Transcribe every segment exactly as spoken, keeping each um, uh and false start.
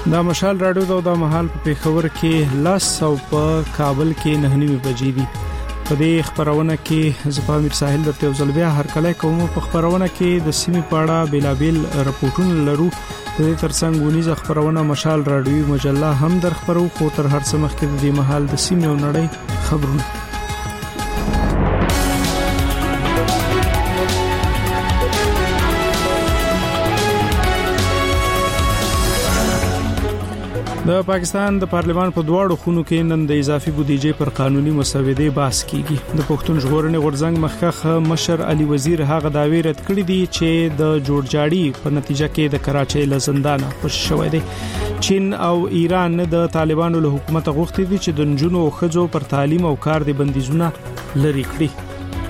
دا مشال راډیو دا د محل په پیښور کې لاس او په کابل کې نه نیمه بجې دي. په دې خبرونه کې زپامیر ساحل د تیوزل بیا هر کله کوم په خبرونه کې د سیمې پاړه بیلابل راپورټونه لرو. د دې ترڅنګ ونیزه خبرونه مشال راډیو مجله هم در خبرو خو تر هر څه مخکې د دې محل د سیمې او نړۍ خبرونه. د پاکستان د پارلمان په دواړو خونو کې نن د اضافي بودیجې پر قانوني مسودې بحث کیږي. د پښتون ژغورنې غورځنګ مخکخ مشر علي وزیر هغه داوی رد کړی دی چې د جوړجاړي په نتیجه کې د کراچۍ له زندانه خوشی شوی دی. چین او ایران د طالبانو له حکومت غوښتي دي چې د نجونو او ښځو پر تعلیم او کار د بندیزونه لري کړي.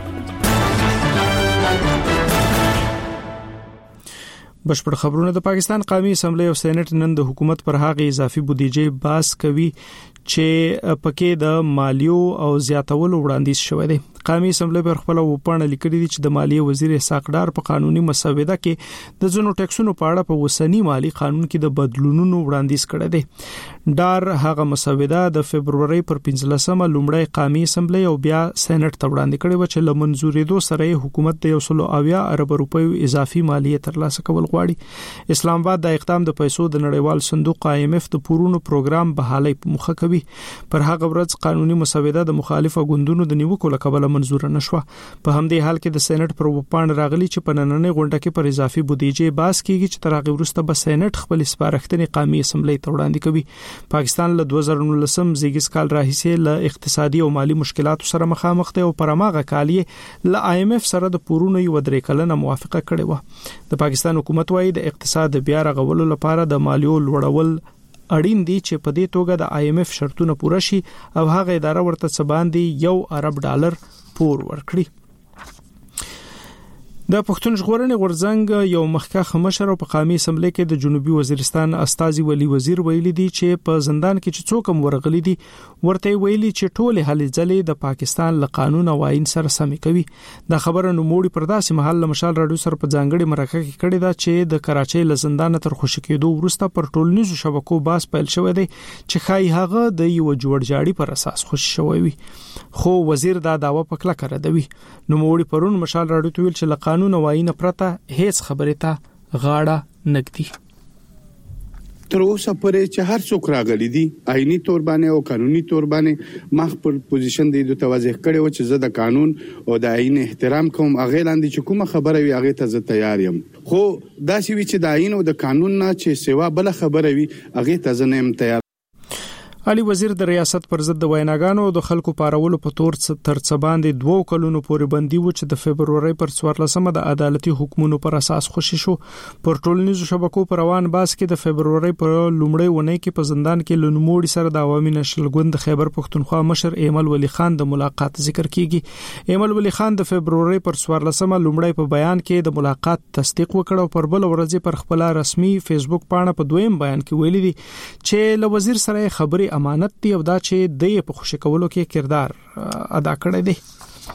بشپړ خبرونه. د پاکستان قومي اسمبلی او سېنات نن د حکومت پر هغه اضافي بودیجې بحث کوي چې پکې د مالیو او زیاتولو وړاندیز شوی دی. قومي اسمبلی پر خپل وپاڼه لیکلي دي چې د مالیې وزیر اسحاق ډار په قانوني مسوده کې د ځینو ټیکسونو په اړه په وسنی مالی قانون کې د بدلونونو وړاندیز کړی دی. ډار هغه مسوده د فبرवरी پر پنځلسمه لومړی قومي اسمبلی او بیا سېنات ته وړاندې کړي و چې لمنځورېدو سره حکومت د یو سل اویا ارب روپیو اضافي مالیه ترلاسه کول غواړي. اسلام آباد د اقدام د پیسو د نړیوال صندوق آی ایم ایف د پورونو پروګرام بحالي په مخه کوي. پر هغه ورځ قانوني مسوده د مخالفه ګوندونو د نیوکو لپاره منزور نشوه. په همدې حال کې د سېنات پر وپاڼه راغلي چې په نننۍ غونډه کې پر اضافي بودیجې بحث کیږي چې تر هغه وروسته به سېنات خپل سپارښتنې قومي اسمبلی ته وړاندې کوي. پاکستان له دوه زره نولسم زیږیز کال راهیسې له اقتصادي او مالی مشکلاتو سره مخامخ دی او پر هغه کال یې له آی ایم ایف سره د پورونو یو درې کلنه موافقه کړې و. د پاکستان حکومت وايي د اقتصاد بیا رغولو لپاره د مالیو لوړول اړین دي چې په دې توګه د آی ایم ایف شرطونه پوره شي او هغه اداره ورته څه باندې یو ارب ډالر پور ورکړي. د پښتون ژغورنې غورځنګ یو مخکخ مشر په قومي اسمبلی کې د جنوبي وزیرستان استاذي ولی وزیر ویلي دي چې په زندان کې چې څوک هم ورغلي دي ورته ویلي چې ټول هلې ځلې د پاکستان له قانون او آئین سره سم کوي. دا خبره نو موړي پر داسې محل مشال راډیو سره په ځانګړي مرکه کې کړې ده چې د کراچۍ له زندان تر خوشی کېدو وروسته پر ټولنیزو شبکو باس پیل شوی دی چې خای هغه د یو جوړجاړي پر اساس خوشی شوی وي. خو وزیر دا داوا پکله کړی دی. نو موړي پرون مشال راډیو ته ویل چې قانون او آئین پرته هیڅ خبره ته غاړه نګدي. تر اوسه پورې چې هر څوک راغلي دي آئینی تور باندې او قانوني تور باندې ما خپل پوزیشن دی د توضیح کړي و چې زه د قانون او د آئین احترام کوم. هغه لاندې چې کومه خبره وي هغه ته زه تیار یم. خو دا چې وی چې د آئین او د قانون نه چې سیوا بل خبره وي هغه ته زه نه یم تیار. علي وزیر د ریاست پر ضد د ویناګانو د خلکو پارولو په تور تر څ باندې دوه کلونو پورې بندي و چې د فبرवरी پر څوارلسمه د عدالتي حکمونو پر اساس خوشی شو. پر ټولنیزو شبکو پر روان باس کې د فبرवरी پر لومړی ونې کې په زندان کې لنموړي سره د عوامي نشل ګوند خیبر پښتونخوا مشر ایمل ولی خان د ملاقات ذکر کیږي. ایمل ولی خان د فبرवरी پر څوارلسمه لومړی په بیان کې د ملاقات تصدیق وکړ او پر بل ورځ پر خپل رسمي فیسبوک پاڼه په دویم بیان کې ویلي دي چې له وزیر سره خبري امانت دی او دا چې د په خوشی کولو کې کردار ادا کړی دی.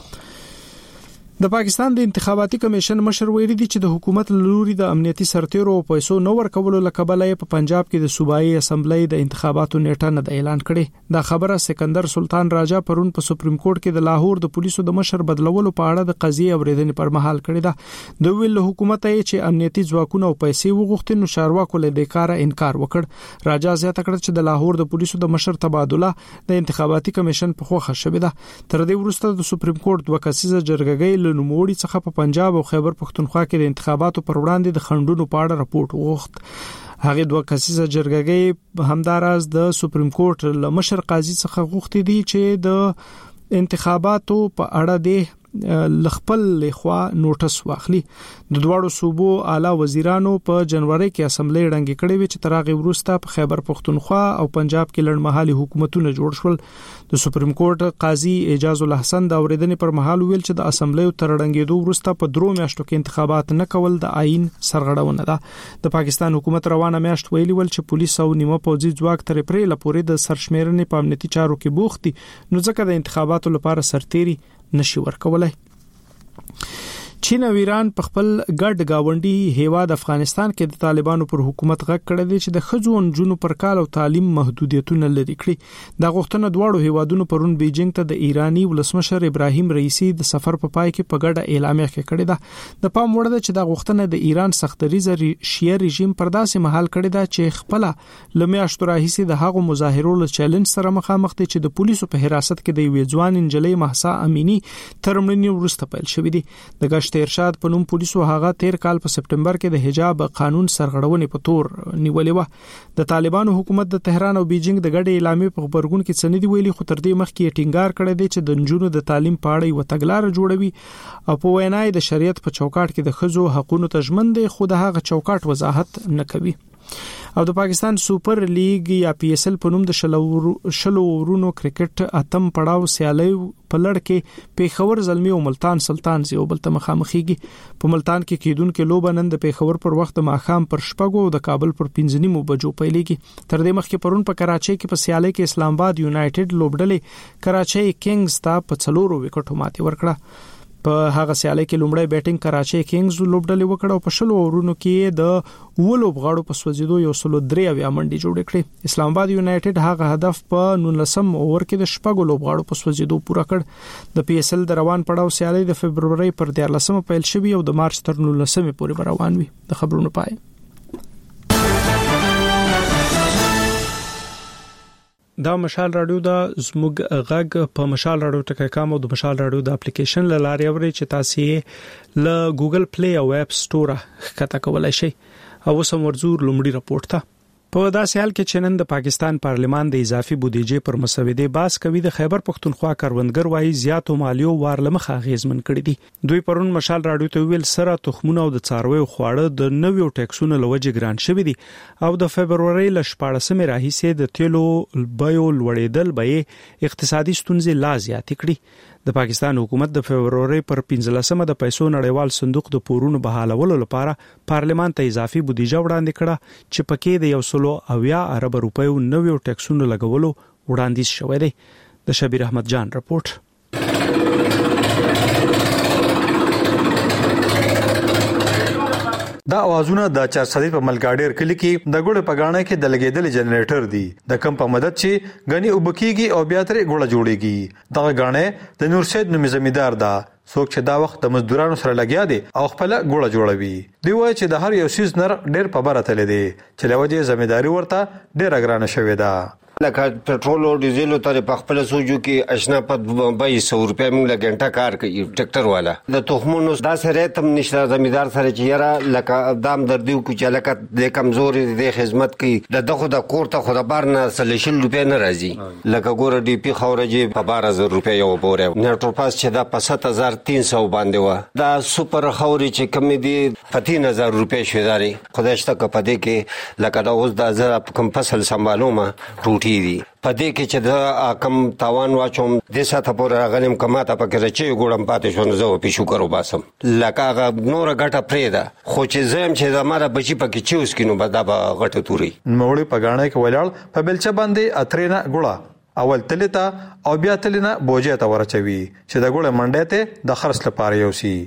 د پاکستان د انتخاباتي کمیشن مشر ویلي دي چې د حکومت لوري د امنیتي سرتیرو او پیسو نو ورکولو لکبل په پنجاب کې د صوبایي اسمبلی د انتخاباتو نیټه نه اعلان کړي. دا خبره سکندر سلطان راجا پرون په سپریم کورټ کې د لاهور د پولیسو د مشر بدلولو په اړه د قضیه اوریدنې پر مهال کړي ده. د ویل حکومت یې چې امنیتي ځواکونه او پیسې وغوښتي نو چارواکو له دې کار انکار وکړ. راجا زیاته کړ چې د لاهور د پولیسو د مشر تبادله د انتخاباتي کمیشن په خوښه شوې ده. تر دې وروسته د سپریم کورټ دوه کسیزه جرګه نوموړي څخه په پنجاب او خیبر پښتونخوا کې د انتخاباتو پر وړاندې د خندونو په اړه راپورټ وغوښت. هغه دوه کسیزه جرګه همداراز د سپریم کورټ له مشر قاضي څخه غوښتي دي چې د انتخاباتو په اړه د لخپل لخوا نوټس واخلي. د دواړو صوبو اعلی وزیرانو په جنوري کې اسمبلی ړنګ کړي وي چې ترغه وروسته په خیبر پښتونخوا او پنجاب کې لړمحالي حکومتونه جوړ شول. د سپریم کورټ قاضي اعجاز الحسن د اوریدنې پر مهال ویل چې د اسمبلی تر ړنګېدو وروسته په درو میاشتو کې انتخابات نه کول د آئین سرغړونه ده. د پاکستان حکومت روانه میاشت ویلي ول چې پولیس او نیمه پوځي ځواک تر پرې لپاره د سرشمیرنې په امنیتي چارو کې بوختي نو ځکه د انتخاباتو لپاره سرتيري نشي ورکولای. چین او ایران په خپل ګډ گاونډي هیواد افغانستان کې د طالبانو پر حکومت غږ کړی دی چې د ښځو او نجونو پر کال او تعلیم محدودیتونه لري کړی د غوښتنه دواړو هیوادونو پرون بیجینګ ته د ایرانی ولسمشر ابراهیم رئیسی د سفر په پای کې په ګډه اعلامیه کې کړی ده د پام وړ ده چې د غوښتنه د ایران سختریزه شیعه رژیم پر داسې مهال کړی ده چې خپل لمیاشتو راهیسي د هغو مظاهرو له چیلنج سره مخامخ دي چې د پولیسو په حراست کې د یوې ځوان انجلۍ مهسا امینی تر مړینې وروسته پیل شوې دي د گشت ارشاد په نوم پولیسو هغه تیر کال په سپټمبر کې د حجاب قانون سرغړونې په تور نیولې و د طالبانو حکومت د تهران او بیجینګ د ګډې اعلامیې په خبرګون کې څه نه دی ویلي خو تر دې مخکې ټینګار کړی دی چې د نجونو د تعلیم په اړه یو تګلارې جوړوي او په وینای د شریعت په چوکاټ کې د ښځو حقوقو ته ژمن دی خو د هغه چوکاټ وضاحت نه کوي او د پاکستان سوپر لیگ یا پی اس ال په نوم د شلو ورونو کرکټ اتم پړاو سیالي په لړ کې پیښور زلمی او ملتان سلطان زیو بل ته مخامخيږي په ملتان کې کېدونکو لوب نن د پیښور پر وخت ماخام پر شپږو او د کابل پر پنځه نیمو بجو پیلېږي تر دې مخکې پرون په کراچۍ کې په سیالي کې اسلام آباد یونایټډ لوبډلې کراچۍ کینګز ته په څلورو وکټو ماتې ورکړه په هغه سیالي کې لومړی بیټینګ کراچۍ کینګز لوبډلې وکړه او په شلو ورونو کې د ولو بغاړو په سوځیدو یو سلو درې اویا منډي جوړ کړې اسلام آباد یونایټډ هغه هدف په نولسم اوور کې د شپږو لوبغاړو په سوځیدو پوره کړ د پی اس ال د روان پړاو سیالي د فبرवरी پر دیارلسمه پیل شوی او د مارچ تر نولسمه پورې روان وي د خبرونو پای دا مشال رادیو دا زموږ غږ په مشال رادیو ټکی کام او د مشال رادیو د اپلیکیشن لاره اوري چې تاسو له ګوګل پلی او اپ سٹور ښکته کولای شئ او سم ورزور لومړی راپورټ ته په داسې حال کې چې نن د پاکستان پارلمان د اضافي بودیجې پر مسودې باس کوي د خیبر پختونخوا کروندګر وايي زیاتو مالیو وارلمخه غیزمن کړی دي دوی پرون مشال رادیو ته ویل سره تخمونه او د څارویو خواړه د نویو ټیکسونو لوجه ګران شوی دي او د فبرवरी ل شپږمه راهیسه د تیلو بیو لوړېدل به اقتصادي ستونزې لا زیات کړي د پاکستان حکومت د فبرवरी پر پنځلسمه د پیسو نړیوال صندوق د پورونو بحالولو لپاره پارلمان ته اضافي بودیجه وړاندې کړه چې پکې د یو سلو اویا ارب روپیو نویو ټیکسونو لګولو وړاندیز شوی دی د شبیر احمد جان رپورټ دا اوازونه د چارسدي په ملګاډیر کلی کې د ګوړې پګانې کې د لګیدل جنریټر دی د کم په مدد چې غني وبکیږي او بیا ترې ګوړه جوړیږي دا غاڼه د نور سید نومي زمیدار دا څوک چې دا وخت د مزدورانو سره لګیا دي او خپل ګوړه جوړوي دی وایي چې د هر یو سیز نر ډیر په بره تل دي چې لوجه زمیداری ورته ډیر ګرانه شوې ده لکه پټرول او ډیزل تر په خپل سوجو کې اشنا په دوه سوه روپیا موږ لګنټه کار کوي ټریکټر والا د تخمونو دا سره تم نشته زمیدار سره چې یاره لکه دام دردیو کو چې لکه د کمزوري د خدمت کوي د دغه د کور ته خو د بار نه سلیشل روپیا نه راځي لکه ګور ډي پی خورجي په بارہ هزار روپیا یو بوره نیټر پاس چې دا په سات هزار تین سو باندې و دا سوپر خوري چې کم دي په تین هزار روپیا شوی خدای شته کپدې کې لکه دا اوس د هزار کم فصل سمبالوم ټوټي دي پدې کې چې دا کم تاوان واچوم د ساته پورې غنیم کماته پکې چې ګوړم پاتې شو نو زه په شکر وباسم لکه نور غټه پریدا خو چې زم چې زماره بچی پکې چې اوس کینو بدا غټه توري نوړې پګانې کې ولاړ په بلچه باندې اترینا ګوړه اول تلتا او بیا تلینا بوجه تا ورچوي چې د ګوړه منډه ته د خرڅ لپاره یو سي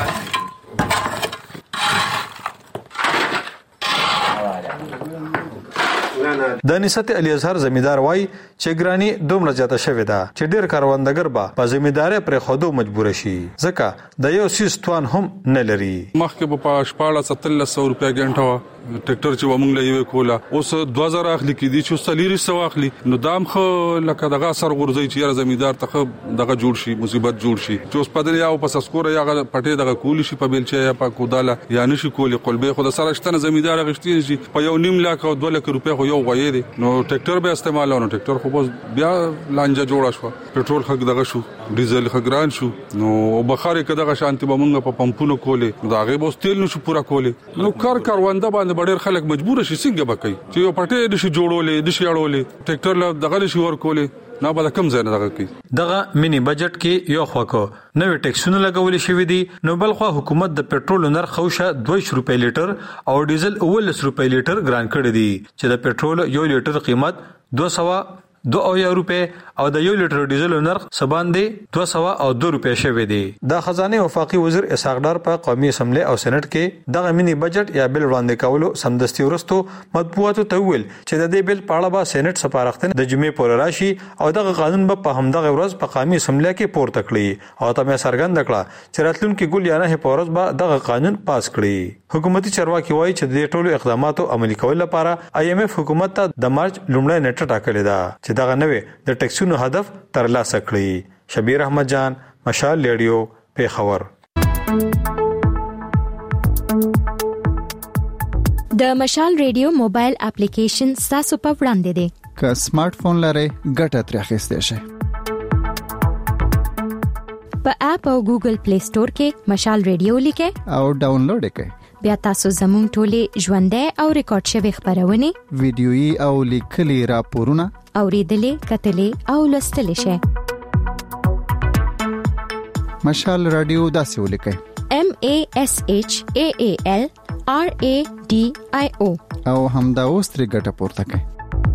د نسبت علی ازهر زمیدار وای چې ګرانی دومره زیاته شوې ده چې ډیر کاروندګر به په زمیداری پر خودو مجبور شي ځکه د یو سیستوان هم نه لري مخکې په شپاړه ستل سو روپیا ګنټه ټریکټر چې ومنګ لې کولا اوس دوه زره اخلي کې دي چې سلیری سو اخلي نو دام خو لکه دغه سر غورځي چې زمیدار ته دغه جوړ شي مصیبت جوړ شي چې اوس پدې یو پس اسکور یا پټې دغه کولی شي په بیلچه یا په کوداله یا نشي کولی قلبه خو د سره شتنه زمیدار غشتي شي په یو نیم لاک او دوه لک روپیا خو یو غوي دي نو ټریکټر به استعمالونه ټریکټر خو بیا لانجه جوړه شو پټرول خګ دغه شو ډیزل خګران شو نو بخاري کداغه شانتي به مونږ په پمپونو کولې دا غي بوس تیل نشو پورا کولې نو کار کارونده باندې ډېر خلک مجبور شي څنګه بکای چې یو پټې د شي جوړولې د شي اړولې ټریکټر له دغه شي ور کولې نه به کم ځای نه دغه کی دغه مینی بجټ کې یو خواکو نوې ټیکسونه لګول شوې دي نو بل خو حکومت د پټرول نرخ خوشه دوه روپۍ لیټر او ډیزل اوولس روپۍ لیټر ګران کړی دي چې د پټرول یو لیټر قیمت دوه سوه دوه اویا روپې او د یو لیټر ډیزل نرخ سباندې دوه سوه او دوه روپې شوی دی. د خزانه وفاقي وزیر اسحاق ډار په قومي اسمبلی او سېنات کې دغه مینی بجټ یا بل وړاندې کولو سمدستي ورستو مطبوعاتو ته ویل چې د دې بل په اړه به سېنات سپارښتنه د جمعې پورې راشي او دغه قانون به په همدغه ورځ په قومي اسمبلی کې پورته کړي او تمه څرګنده کړه چې راتلونکي ګول یا نه په ورځ به دغه قانون پاس کړي. حکومتي چارواکي وایي چې د ټولو اقداماتو عملي کول لپاره آی ایم ایف حکومت ته د مارچ لومړی نیټه ټاکلې ده چې دغه نوې د ټیکسونو هدف ترلاسه کړي. شبیر احمد جان، مشال ریډیو، پیښور. د مشال ریډیو موبایل اپلیکیشن تاسو په وړاندې دی. که سمارټ فون لرئ ګټه ترې اخیستئ شئ. په اپ او ګوګل پلی سٹور کې مشال ریډیو لیکئ او ډاونلوډ کړئ. بیا تاسو زموږ ټولې ژوندۍ او ریکارډ شوی خبرونه، ویډیويي او لیکلي راپورونه اوریدلې، کتلې او لوستلې شئ. مشال رادیو داسې ولیکئ: M A S H A A L R A D I O او همدا اوس ترې ګټه پورته کړئ.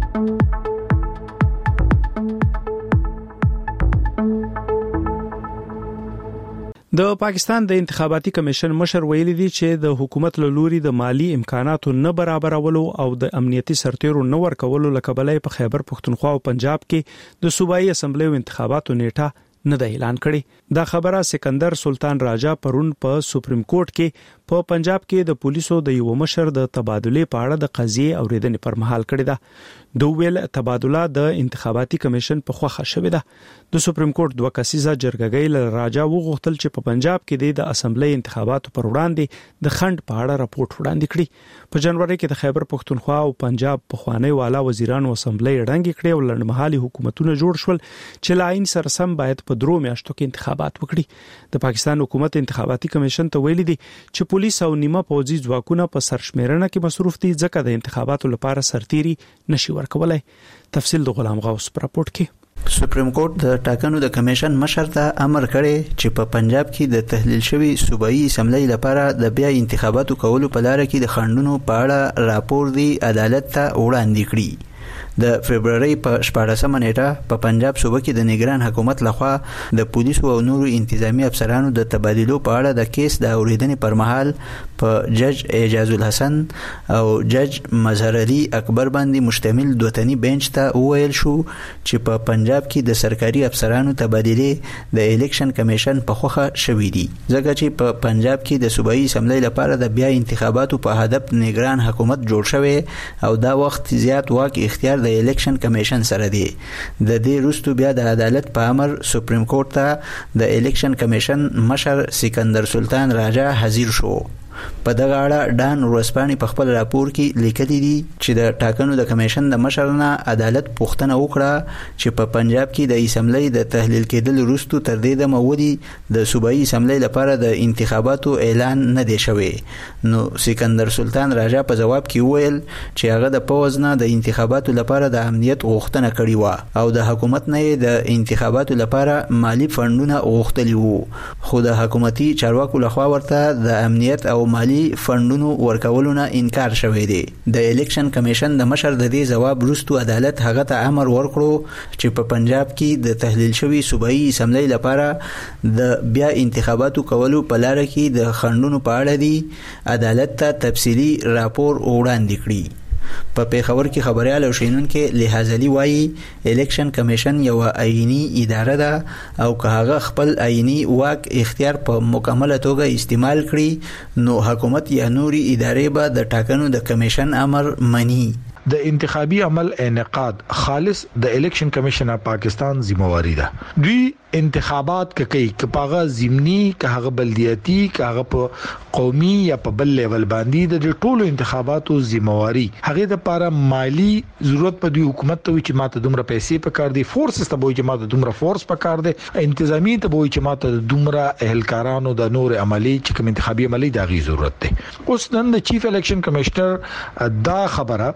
د پاکستان د انتخاباتي کمیشن مشر ویلي دی چې د حکومت له لوري د مالی امکاناتو نه برابرولو او د امنیتي سرتیرو نه ورکولو لکبلای په خیبر پختونخوا او پنجاب کې د صوبایي اسمبلی انتخاباتو نیټه نه د اعلان کړي. دا خبره سکندر سلطان راجا پرون په سپریم کورټ کې په پنجاب کې د پولیسو د یو مشر د تبادله په اړه د قضیې اوریدنې پر مهال کړي ده. دوه ویل تبادله د انتخاباتي کمیشن په خوخه شوې ده. د سپریم کورټ دوه کسیزه جرګګۍ له راجا وغوښتل چې په پنجاب کې د اسمبلی انتخاباتو پر وړاندې د خند په اړه راپورټ وړاندې کړي. په جنوري کې د خیبر پختونخوا او پنجاب په خوانی والا وزیرانو اسمبلی ړنګ کړي او لړمحالي حکومتونه جوړ شول چې لاین سره سم باید په درو میاشتو کې انتخابات وکړي. د پاکستان حکومت انتخاباتي کمیشن ته ویلي دي چې پولیس او نیمه پوځي ځواکونه په سرشمیرنه کې مصروف دي ځکه د انتخاباتو لپاره سرتيري نشي ورکولای. تفصیل د غلام غوث پر راپورټ کې. سپریم کورټ د ټاکنو د کمیشن مشر ته امر کړی چې په پنجاب کې د تحلیل شوی صوبایي اسمبلی لپاره د بیا انتخاباتو کولو په لار کې د خندونو په اړه راپور دی عدالت ته وړاندې کړي. د فبرवरी په شپاړسمه نیټه په پنجاب صوبه کې د نگران حکومت لخوا د پولیسو او نورو انتظامی افسرانو د تبادلو په اړه د کیس د اوریدنې پر مهال په جج اعجاز الحسن او جج مظهر علي اکبر باندې مشتمل دوتنی بنچ ته وویل شو چې په پنجاب کې د سرکاري افسرانو تبادله د الیکشن کمیشن په خوخه شوې دي ځکه چې په پنجاب کې د صوبایي اسمبلی لپاره د بیا انتخاباتو په هدف نگران حکومت جوړ شوی او دا وخت زیات واک اختیار د الیکشن کمیشن سره دی. د دې وروسته بیا د عدالت په امر سپریم کورټ ته د الیکشن کمیشن مشر سکندر سلطان راجا حاضر شو. په دغه اړه ډان ورسپاني په خپل راپور کې لیکلي دي چې د ټاکنو د کمیشن د مشر نه عدالت پوښتنه وکړه چې په پنجاب کې د اسمبلی د تحلیل کېدل وروسته تر دې د مودي د صوبایي اسمبلی لپاره د انتخاباتو اعلان نه دی شوی. نو سکندر سلطان راجا په جواب کې وویل چې هغه د پوز نه د انتخاباتو لپاره د امنیت غوښتنه کړې و او د حکومت نه د انتخاباتو لپاره مالی فندونه غوښتلي وو خو د حکومتي چارواکو لخوا ورته د امنیت او مالی فندونو ورکولونه انکار شوی دی. د الیکشن کمیشن د مشر د دې جواب وروسته عدالت هغه ته امر ورکړو چې په پنجاب کې د تحلیل شوی صوبایي اسمبلی لپاره د بیا انتخاباتو کولو په لار کې د خندونو په اړه دی عدالت ته تفصیلی راپور وړاندې کړي. په پیښور کې خبريال او شینونکو لحاظلی وایي الیکشن کمیشن یو آئینی اداره ده او که هغه خپل آئینی واک اختیار په مکمله توګه استعمال کړي نو حکومت یا نوري ادارې به د ټاکنو د کمیشن امر مني. د انتخابي عمل انعقاد خالص د الیکشن کمیشن اف پاکستان ذمہواری ده. دوی انتخابات کوي کپاغه ضمنی کاغه بلدیاتی کاغه په قومي یا په بل لیول باندې د ټولو انتخاباتو ذمہواری هغه د لپاره مالی ضرورت په دوی حکومت ته چې ماته دومره پیسې پکار دي فورس ته وایي چې ماته دومره فورس پکار دي انتظامی ته وایي چې ماته دومره اهلکارانو د نور عملی چې کوم انتخابي عملی دغه ضرورت ده. اوس نن د چیف الیکشن کمشنر دا خبره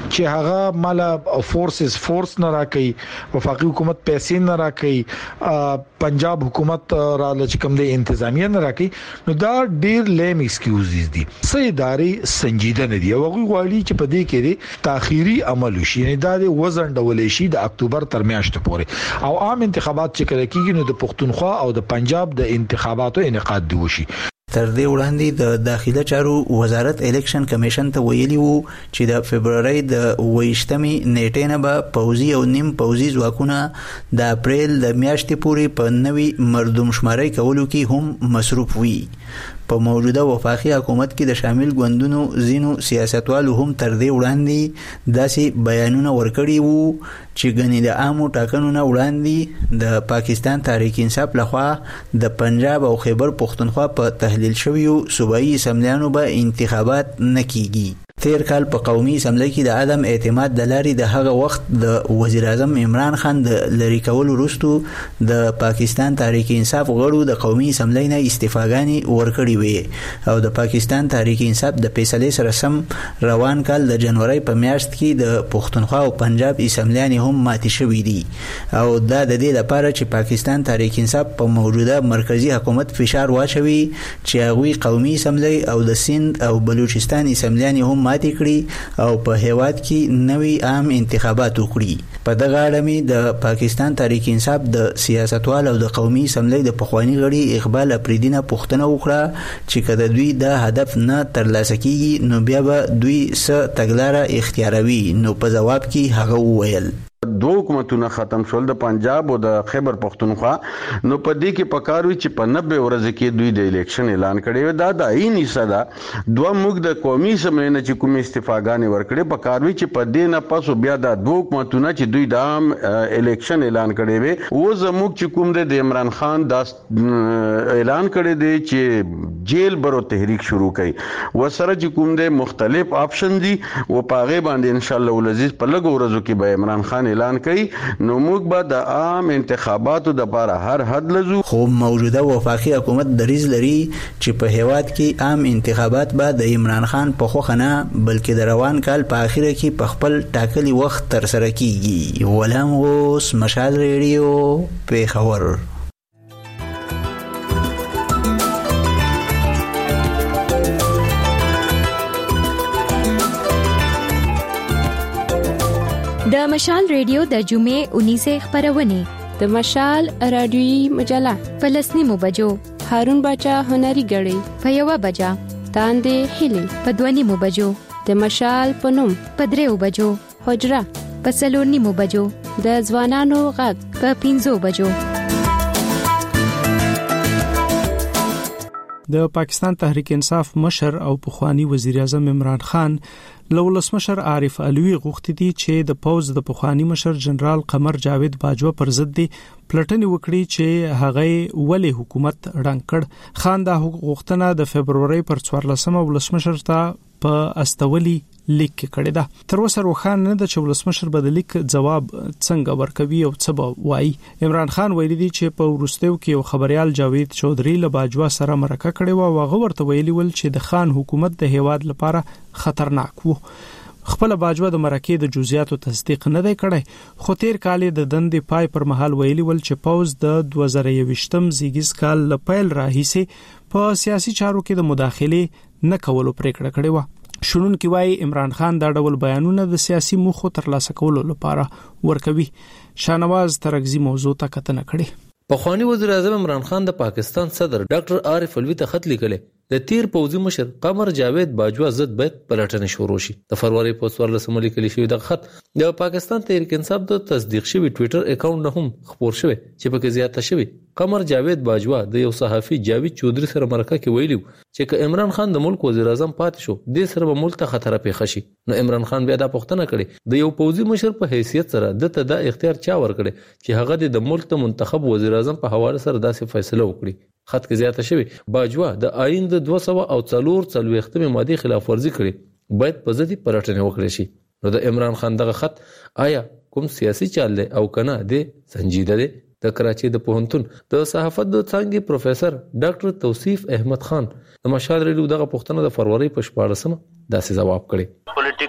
چې هغه مال فورسز فورس نه راکې وفاقي حکومت پیسې نه راکې پنجاب حکومت را لچکم د انتظامیه نه راکې نو دا ډیر لیم ایکسکیوزز دي سې ادارې سنجیده نه دي او غواړي چې په دې کې د تاخيري عمل وشي یعنی دا د وزن ډولې شي د اکتوبر تر میاشتې پورې او عام انتخابات چې کله کېږي نو د پښتونخوا او د پنجاب د انتخاباتو انعقاد دی وشي. تر دې وړاندې د داخله چارو وزارت الیکشن کمیشن ته ویلي وو چې د فبرवरी د ویشتمې نیټې نه به پوځي او نیم پوځي ځواکونه د اپریل د میاشتې پورې په نوي مردمشماري کولو کې هم مصروف وي. په موجوده وفاقي حکومت کې د شامل ګوندونو زینو سیاستوالو هم تر دې وړاندې داسې بیانونه ورکړي وو چې ګنې د عامو ټاکنو نه وړاندې د پاکستان تحریک انصاف لخوا د پنجاب او خیبر پختونخوا په تحلیل شویو صوبایي اسمبلیانو به انتخابات نه کیږي. تیر کال په قومي اسمبلی کې د عدم اعتماد د لارې د هغه وخت د وزیر اعظم عمران خان د لری کولو وروسته د پاکستان تحریک انصاف غړو د قومي اسمبلی نه استعفاګانې ورکړې وې او د پاکستان تحریک انصاف د فیصلې سره سم روان کال د جنوري په میاشت کې د پښتونخوا او پنجاب اسمبلیان هم ماتې شوې دي او دا د دې لپاره چې پاکستان تحریک انصاف په موجوده مرکزی حکومت فشار واچوي چې هغوی قومي اسمبلی او د سند او بلوچستان اسمبلیان هم ماتې کړي او په هیواد کې نوي عام انتخابات وکړي. په دغه اړه مې د پاکستان تحریک انصاف د سیاستوال او د قومي اسمبلی د پخوانی غړي اقبال افریدی نه پوښتنه وکړه چې کله دوی د هدف نه ترلاسه کیږي نو بیا به دوی څه تګلاره اختیاروي. نو په جواب کې هغه وویل دو حکومتونه ختم شول د پنجاب او د خیبر پختونخوا نو په دې کې پکاروي چې په نوي ورځ کې دوی د الیکشن اعلان کړي دا د عیني صدا دوه موږ د قومي اسمبلی نه چې کوم استعفاګانې ورکړي پکاروي چې په دې نه پسو بیا د دوه حکومتونه چې دوی د عام الیکشن اعلان کړي وي او زموږ چې کوم د عمران خان د اعلان کړي دي چې جیل برو تحریک شروع کړي وسره چې کوم د مختلف آپشن دي او پاغه باندې ان شاء الله ولزیز په لګو ورځو کې به عمران خان اعلان کوي نو موږ به د عام انتخاباتو د لپاره هر حد لزو. خو موجوده وفاقي حکومت دریځ لري چې په هیواد کې عام انتخابات به د عمران خان په خوښه نه بلکې د روان کال په اخره کې په خپل ټاکلي وخت تر سره کیږي. غلام غوث، مشال ریډیو، پیښور. د مشال ریډیو د جمعې اونیزه خبرونه د مشال رادیوي مجله فلسطیني بجو هارون باچا هنري غړي په یو بجا تاندې هلي په دوانی مو بجو د مشال پنوم په دریو بجو حجره په سلورنی مو بجو د ځوانانو غږ په پینځو بجو. د پاکستان تحریک انصاف مشر او پخوانی وزیر اعظم عمران خان لولسمشر عارف علوی غوښتي دي چې د پوز د پخوانی مشر جنرال قمر جاوید باجوه پر ضد دی پلټنې وکړي چې هغه ولې حکومت رنګ کړ. خان دا غوښتنه د فبرवरी پر څوارلسمه ولسمشر ته په استولي لیک کې کړی ده. تر اوسه روښانه نه ده چې ولسمشر به د لیک ځواب څنګه ورکوي او څه به وایي. عمران خان ویلي دی چې په وروستیو کې یو خبريال جاوید چودري له باجوه سره مرکه کړې و او هغه ورته ویلي ول چې د خان حکومت د هیواد لپاره خطرناک وو. خپل باجوه د مرکې د جزئیاتو تصدیق نه دی کړی خو تیر کال د دندې پای پر مهال ویلي ول چې پوز د دوه زره یوویشتم زیږیز کال لپیل راهیسه په سیاسي چارو کې د مداخله نه کولو پریکړه کړې و. شنون کې وایي عمران خان دا ډول بیانونه د سیاسي موخو ترلاسه کولو لپاره ورکوي. شانواز ترغزي موضوع ته کتنه کړي. پخوانی وزیر اعظم عمران خان د پاکستان صدر ډاکټر عارف علوی ته خط لیکلی د تیر پوځي مشر قمر جاوید باجوه ضد باید پلټنه شروع شي. د فروری په څوارلسمه لیکل شوی د خط د پاکستان تحریک انصاف د تصدیق شوی ټوئیټر اکاونټ نه هم خبر شوی چې په کې زیاته شوی قمر جاوید باجوه د یو صحافي جاوید چودري سره مرکه کې ویلي چې ک عمران خان د ملک وزیر اعظم پاتې شو د سره ملک ته خطر پیښ شي. نو عمران خان بیا دا پوښتنه کړي د یو پوځي مشر په حیثیت سره د ته دا اختیار چا ورکړي چې هغه د ملک ته منتخب وزیر اعظم په حواله سره داسې فیصله وکړي. خط کې زیاته شوی باجوه د آئین د دوه سوه او څلور څلوېښتمې ماده خلاف ورزي کړي باید په ضد پلټنه وکړي شي. نو د عمران خان دغه خط آیا کوم سیاسي چال دی او کنه دی سنجیده دی؟ د کراچي د پوهنتون د صحافت د څانګې پروفیسور ډاکټر توصیف احمد خان د مشال ریډیو دغه پوښتنه د فروری په شپاړسمه داسې جواب کړي. پولیټیکل بیان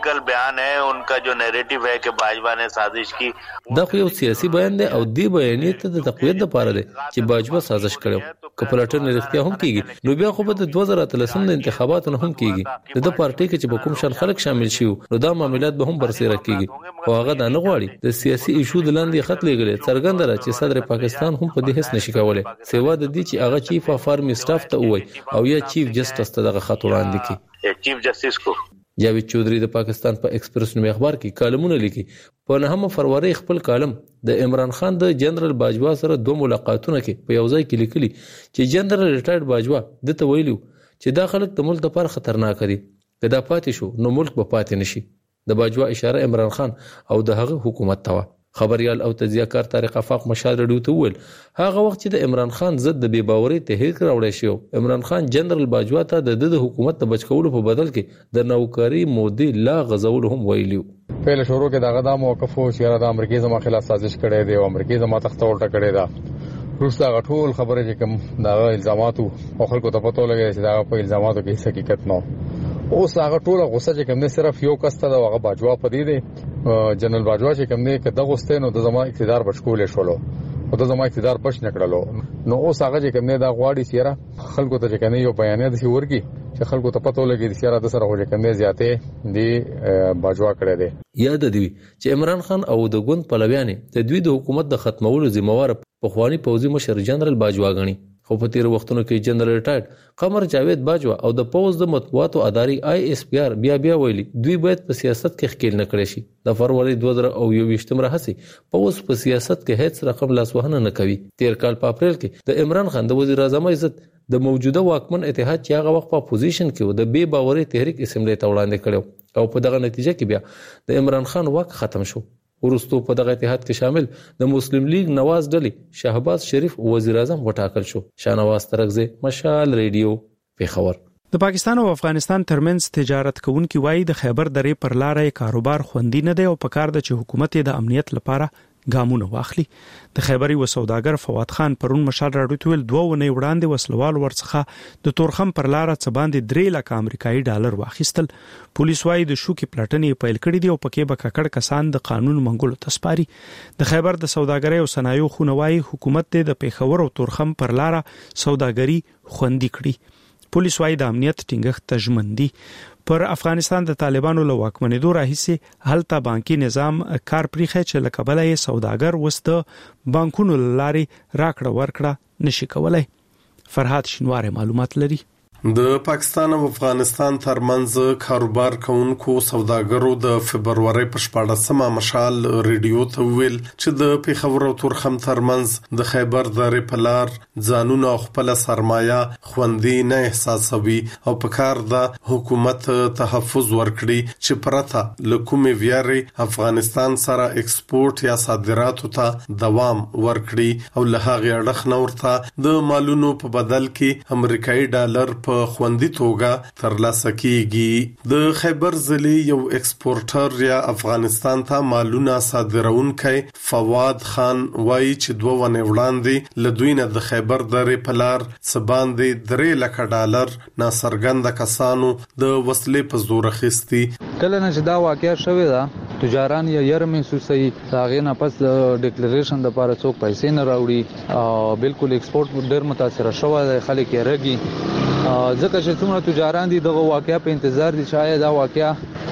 عنوان है उनका जो नैरेटिव है कि बाजवा ने साजिश की دا خو یو سیاسي بیان دی او دی بیانیه ته د تقویت لپاره دی چې باجوا سازش کړو کپلټر نه رښتیا هم کیږي نو بیا خو په دوه زره اتلسم د انتخاباتو نه هم کیږي د پارټي کې چې به کوم شان خلک شامل شي نو دا معاملات به هم برسېره کیږي او هغه دا نه غواړي د سیاسي ایشو د لاندې خط لګلې څرګنده را چې صدر پاکستان هم په دې هیڅ نشي کولای سیوا د دې چې هغه چیف اف آرمی سټاف ته وای او یا چیف جسټس ته دغه خط وړاندې کړي چیف جسټس کو جاوید چودھری د پاکستان په ایکسپریس نوم اخبار کې کالمونه لیکي په نهمه فروری خپل کالم د عمران خان د جنرال باجوا سره دوه ملاقاتونه کې په یو ځای کې لیکلي چې جنرال ریټایرډ باجوا د ته ویلو چې دا خلک د ملک لپاره خطرناک دي کدا پاتې شو نو ملک به پاتې نشي د باجوا اشاره عمران خان او د هغه حکومت ته خبريال او تجزیه‌کار طارق افاق مشال رډیو ته ویل هغه وخت چې د عمران خان ضد د بے باوري تحریک راوړی شو عمران خان جنرال باجوا ته د د حکومت د بچکولو په بدل کې د نوکری مودي لا غزول هم ویلیو پیل شروع کې دغه د موقف او سیاره د امریکای زما خلاف سازش کړي دی او امریکای زما تخت ورته کړي دا روس دا ټول خبره چې کوم دا الزامات او خلکو ته پته لګي چې دا په الزاماتو کې حقیقت نه اوس هغه ټول غوسه چې کوم نه صرف یو کس ته دا هغه باجوا پدې دی جنرال باجوا چې کوم نه کده غوسته نو د زما اقتدار بشکول شولو او د زما اقتدار پښ نکړلو نو اوس هغه چې کوم نه دا غواړي سیاره خلکو ته چې کوم یو بیان دي ورګي چې خلکو ته پته لګي د سیاره د سره هوځي کوم نه زیاته دی باجوا کړی دی یاد دی چې عمران خان او د ګوند پلویانې د دوی د حکومت د ختمولو ذمہوار په خواني پوځي مشر جنرال باجوا غني خو په تیر وختونو کې جنرال ریټایرډ قمر جاوید باجوا او د پوز د مطبوعاتو اداري آی اس پی آر بیا بیا ویلي دوی باید په سیاست کې ښکیل نه کړي شي د فروری دوه زره یوویشتم راهسي پوز په سیاست کې هیڅ رقم لاسوهنه نه کوي تیر کال په اپریل کې د عمران خان د وزیر اعظم عزت د موجوده واکمن اتحاد چې هغه وخت په پوزیشن کې و د بے باوري تحریک اسمبلی ته وړاندې کړو او په دغه نتیجه کې بیا د عمران خان واک ختم شو ورستو په دغه اتحاد کې شامل د مسلم لیگ نواز ډلې شهباز شریف وزیر اعظم وټاکل شو شاهنواز ترغزی مشال ریډیو پیښور د پاکستان او افغانستان ترمنځ تجارت کوونکي وایي د خیبر درې پر لارې کاروبار خوندي نه دی او په کار د چې حکومت د امنیت لپاره ګامونه واخلي د خیبري و سوداګر فواد خان پرون مشال راډیو ته دوه ونې وړاندې وسلوال ورڅخه د تورخم پر لار څه باندې درې لک امریکایي ډالر واخیستل پولیس وايي د شوکي پلاټنې پیل کړې دي او پکې به ککړ کسان د قانون منګولو تسپاري د خیبر د سوداګرۍ او صنایعو خونوای حکومت د پیښور او تورخم پر لار سوداګري خوندي کړي پولیس وايي د امنیت ټینګښت تضمین دي پر افغانستان د طالبانو له واکمنېدو راهیسې هلته بانکي نظام کار پریخه چې لکبله یې سوداګر وسته بانکونو لاري راکړه ورکړه نشي کولای فرهاد شینواره معلومات لري د پاکستان او افغانستان ترمنځ کاروبار کوونکو سوداګرو د فبرवरी په شپاړسمه مشال ریډیو ته ویل چې د پیښور او تورخم ترمنځ د خیبر درې په لار ځانونه خپل سرمایه خوندي نه احساسوي او په کار د حکومت تحفظ ورکړي چې پرته لکومي ویاري افغانستان سره ایکسپورت یا صادراتو ته دوام ورکړي او له هغه اړخ نورته د مالونو په بدل کې امریکایي ډالر په خوندي توګه ترلاسه کیږي د خیبر ضلع یو ایکسپورټر یا افغانستان ته مالونه صادرونکي فواد خان وایي چې دوه ونې وړاندې لدوی نه د خیبر درې په لار څه باندې درې لک ډالر ناڅرګند کسانو د وسلې په زور اخیستي کله نه چې دا واقعیا شوې ده تجاران یې ير محسوسي هغه نه پس ډیکلیریشن د لپاره څوک پیسې نه راوړي او بالکل ایکسپورټ ډېر متاثر شوی دی خلک یې رګي ځکه چې څومره تجاران دي دغه واقعیا په انتظار دي چې دا واقعیا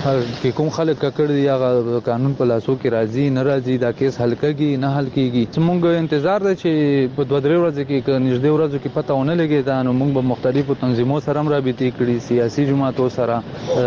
کې کوم خلک ککړ دي هغه قانون په لاسو کې راځي نه راځي دا کیس حل کېږي نه حل کېږي موږ انتظار دی چې په دوه درې ورځې کې نږدې ورځو کې پته ونه لګي دا نو موږ به مختلفو تنظیمونو سره رابطې کړي سیاسي جماعتونو سره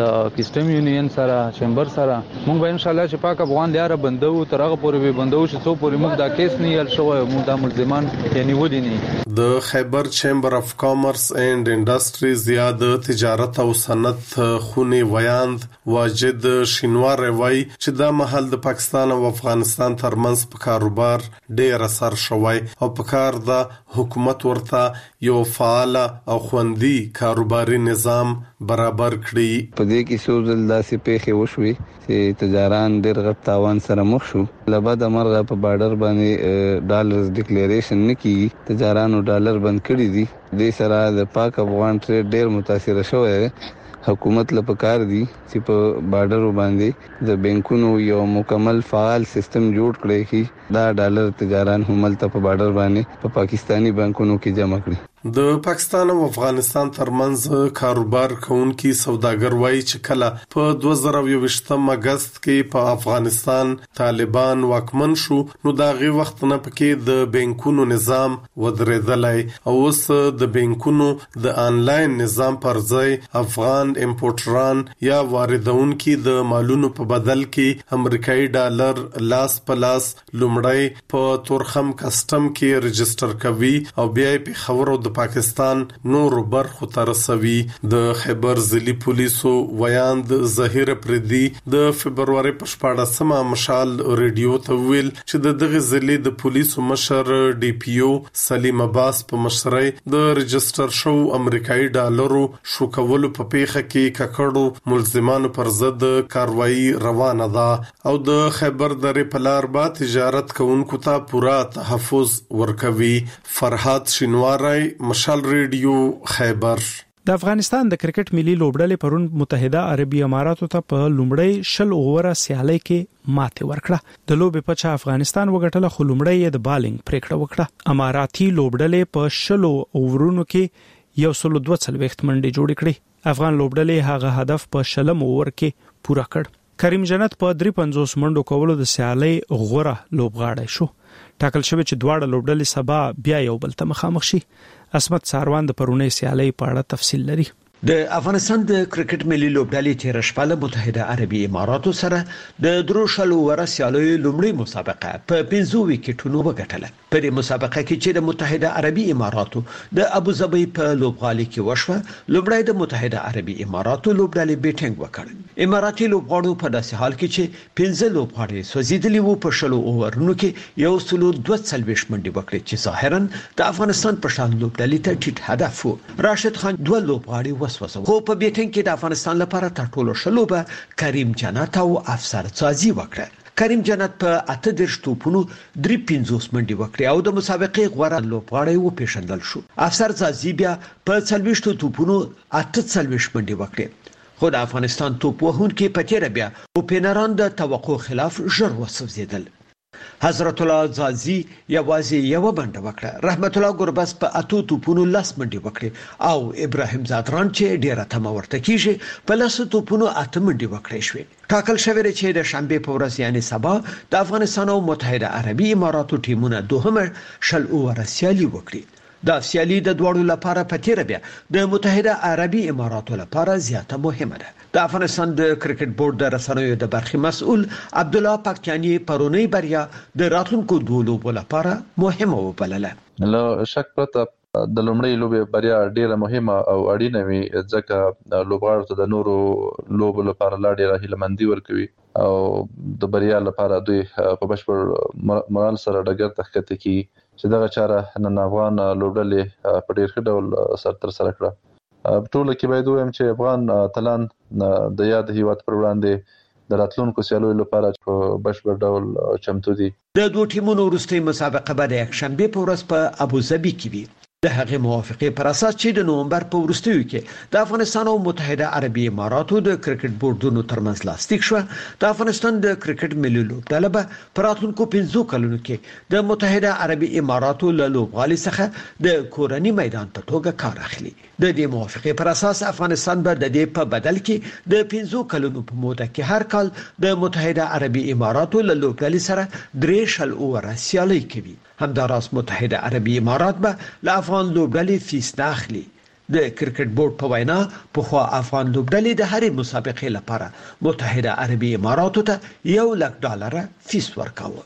کسٹم یونین سره چمبر سره موږ به ان شاء الله چې پاک افغان لاره بندو تر هغه پورې به بندو چې څو پورې موږ دا کیس نه یل شو موږ د ملزمان یعنی ودی نه د خیبر چمبر اف کامرس اینڈ انډستریز یا د تجارت او صنعت خونی ویاند واجد شینوار وای چې دا محل د پاکستان او افغانستان ترمنځ په کاروبار ډېر اثر شوی او په کار د حکومت ورته یو فعال او خوندي کاروباري نظام برابر کړی په دې کې سوزل داسې پیښې وشوي چې تجاران ډېر غټ تاوان سره مخ شو لبد امرغه په بارډر باندې ډالرز ډیکلیریشن نکي تجارانو ډالر بند کړی دي د سره د پاک افغان ټریډ ډېر متاثر شوی حکومت له پکار دي چې په بارډر باندې د بانکونو یو مکمل فعال سیستم جوړ کړي چې دا ډالر تجاران هم تل په بارډر باندې په پاکستانی بانکونو کې جمع کړي. د پاکستان او افغانستان ترمنځ کاروبار کوونکي سوداګر وایي چې کله په دوه زره یوویشتم اگست کې په افغانستان طالبان واکمن شو نو دا غي وخت نه پکې د بانکونو نظام ودرېدلای او اوس د بانکونو د انلاین نظام پر ځای افغان امپورټران یا واردونکو د مالونو په بدل کې امریکایي ډالر لاس پلاس لومړی په تورخم کسٹم کې ريجستره کوي او بیا په خبرو د پاکستان نور برخو ترسوي. د خیبر ضلعي پولیسو ویاند ظهیر پردي د فبرवरी په شپاړسمه مشال ریډیو ته ویل چې د دغه ضلعي د پولیسو مشر ډي پی او سلیم عباس په مشرۍ د ريجستر شو امریکایي ډالرو شو کول په پیخه کې ککړو ملزمانو پر ضد کاروایی روانه ده او د خیبر درې پلار با تجارت کوونکو ته پورا تحفظ ورکوي. فرحات شینواری، مشال ریډیو، خیبر. د افغانستان د کرکټ ملي لوبډلې پرون متحده عربي اماراتو ته په لومړی شل اووره سیالي کې ماته ورکړه. د لوبې په چا افغانستان وګټله خو لومړی د بالینګ پریکړه وکړه. اماراتي لوبډلې په شلو اوورونو کې یو سل دوه څلوېښت منډې جوړې کړې. افغان لوبډلې هغه هدف په شلم اوور کې پوره کړ. کریم جنت په درې پنځوس منډو کولو د سیالي غوره لوبغاړی شو. ټاکل شوی چې دواړه لوبډلې سبا بیا یو بل ته مخامخ شي. اسمت ساروان د پرونی سیالي په اړه تفصیل لري. د افغانستان د کرکټ ملي لوبډلې تیر شپه له متحده عربي اماراتو سره د دروشلو ورسیالو لومړی مسابقه په پنځو وکټونو وګټله. په دې مسابقه کې چې د متحده عربي اماراتو د ابوظبي په لوبغالي کې وشوه، لومړی د متحده عربي اماراتو لوبډلې بیټینګ وکړ. اماراتي لوبغاړو په داسې حال کې چې پنځه لوبغاړي سوځیدلي وو په شلو اوورونو کې یو سلو دوه څلوېښت منډې وکړې چې ظاهرا د افغانستان په شان لوبډلې ته ټیټ هدف وو. راشد خان دوه لوبغاړي وسوسه خو په بیټینګ کې د افغانستان لپاره تر ټولو شلوبه کریم جنت او افسر څازي وکړه. کریم جنت په اته دیرش توپونو درې پنځوس منډې وکړې او د مسابقې غوره لوبغاړی و پیژندل شو. افسر څازي بیا په څلوېښت توپونو اته څلوېښت منډې وکړې خو د افغانستان توپ وهونکي په تیر بیا اوپنران د توقع خلاف ژر وسوځیدل. حضرت الله زازي یوازې یو منډه وکړه. رحمت الله ګربس په اتو توپونو لاس منډه وکړه او ابراهیم زادران چې ډیره تمه ورته کیږي په لاس توپونو اته منډه وکړې شوې. ټاکل شوی چې د شنبه په ورځ یعنی سبا د افغانستان او متحده عربي اماراتو ټیمونه دوهمه شل اوور سیالي وکړي. دا سیالي د دوړو لپاره په تیر بیا د متحده عربي اماراتو لپاره زیاته مهمه ده. د افغانستان د کرکټ بورډ د رسنیو د برخې مسؤل عبد الله پاکستاني پرونی بریا د راتلونکو دوه لوبو لپاره مهمه وبلله. له شک پرته د لومړی لوبې بریا ډیره مهمه او اړینه وي ځکه لوبغاړو ته د نورو لوبو لپاره لا ډیره هیلمندي ورکوي او د بریا لپاره دوی په بشپړ مورال سره ډګر ته ښکته کی چې دغه چاره نن افغان لوبډلې په ډیر ښه ډول سر تر سره کړه. ټول کې باید وایم چې افغان تلان د یاد هیواد پر وړاندې د راتلونکو سیالیو لپاره په بشپړ ډول چمتو دي. د دوه ټیمونو وروستۍ مسابقه به د یکشنبه په ورځ په ابوظبي کې وي. د هغه موافقه پر اساس چې د نومبر په وروستیو کې د افغانستان او متحده عربي اماراتو د کرکټ بورډونو ترمنځ لاسلیک شو. د افغانستان د کرکټ ملي لوبډله به په راتلونکو پنځو کلونو کې د متحده عربي اماراتو له لوبغالي څخه د کورنۍ میدان په توګه کار اخلي. د دې موافقه پر اساس افغانستان به د دې په بدل کې د پنځو کلونو په موده کې هر کال د متحده عربي اماراتو له لوبډلې سره درې شل اوور سیالي کوي. همداراز متحده عربي امارات به له افغان لوبډلې فیس نه اخلي. د کرکټ بورډ په وینا په خوا افغان لوبډلې د هرې مسابقې لپاره متحده عربي اماراتو ته یو لک ډالر فیس ورکاوه.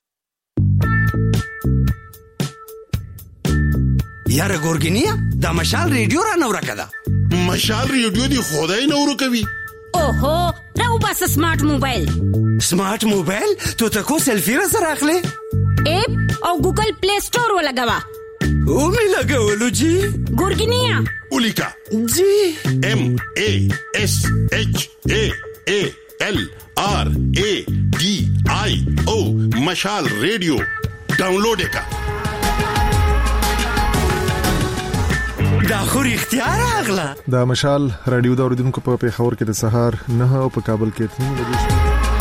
یاره ګورګینیا دا مشال ریډیو را نو راکړه. مشال ریډیو دی خدای نو ورکوي. اوهو راو بس سمارټ موبایل. سمارټ موبایل ته تاسو سلفي را سره اخلي؟ اپ او ګوګل پلی سٹور ولګوا. او می لګولو جی ګورګینیا اولیکا جی ام ا اس اچ ا ا ال ار ا ډي آی او مشال ریډیو ډاونلوډ کا. دا خو رښتیا راغله. دا مشال رادیو د اوریدونکو په پیښور کې د سهار نه او په کابل کې اته بجې.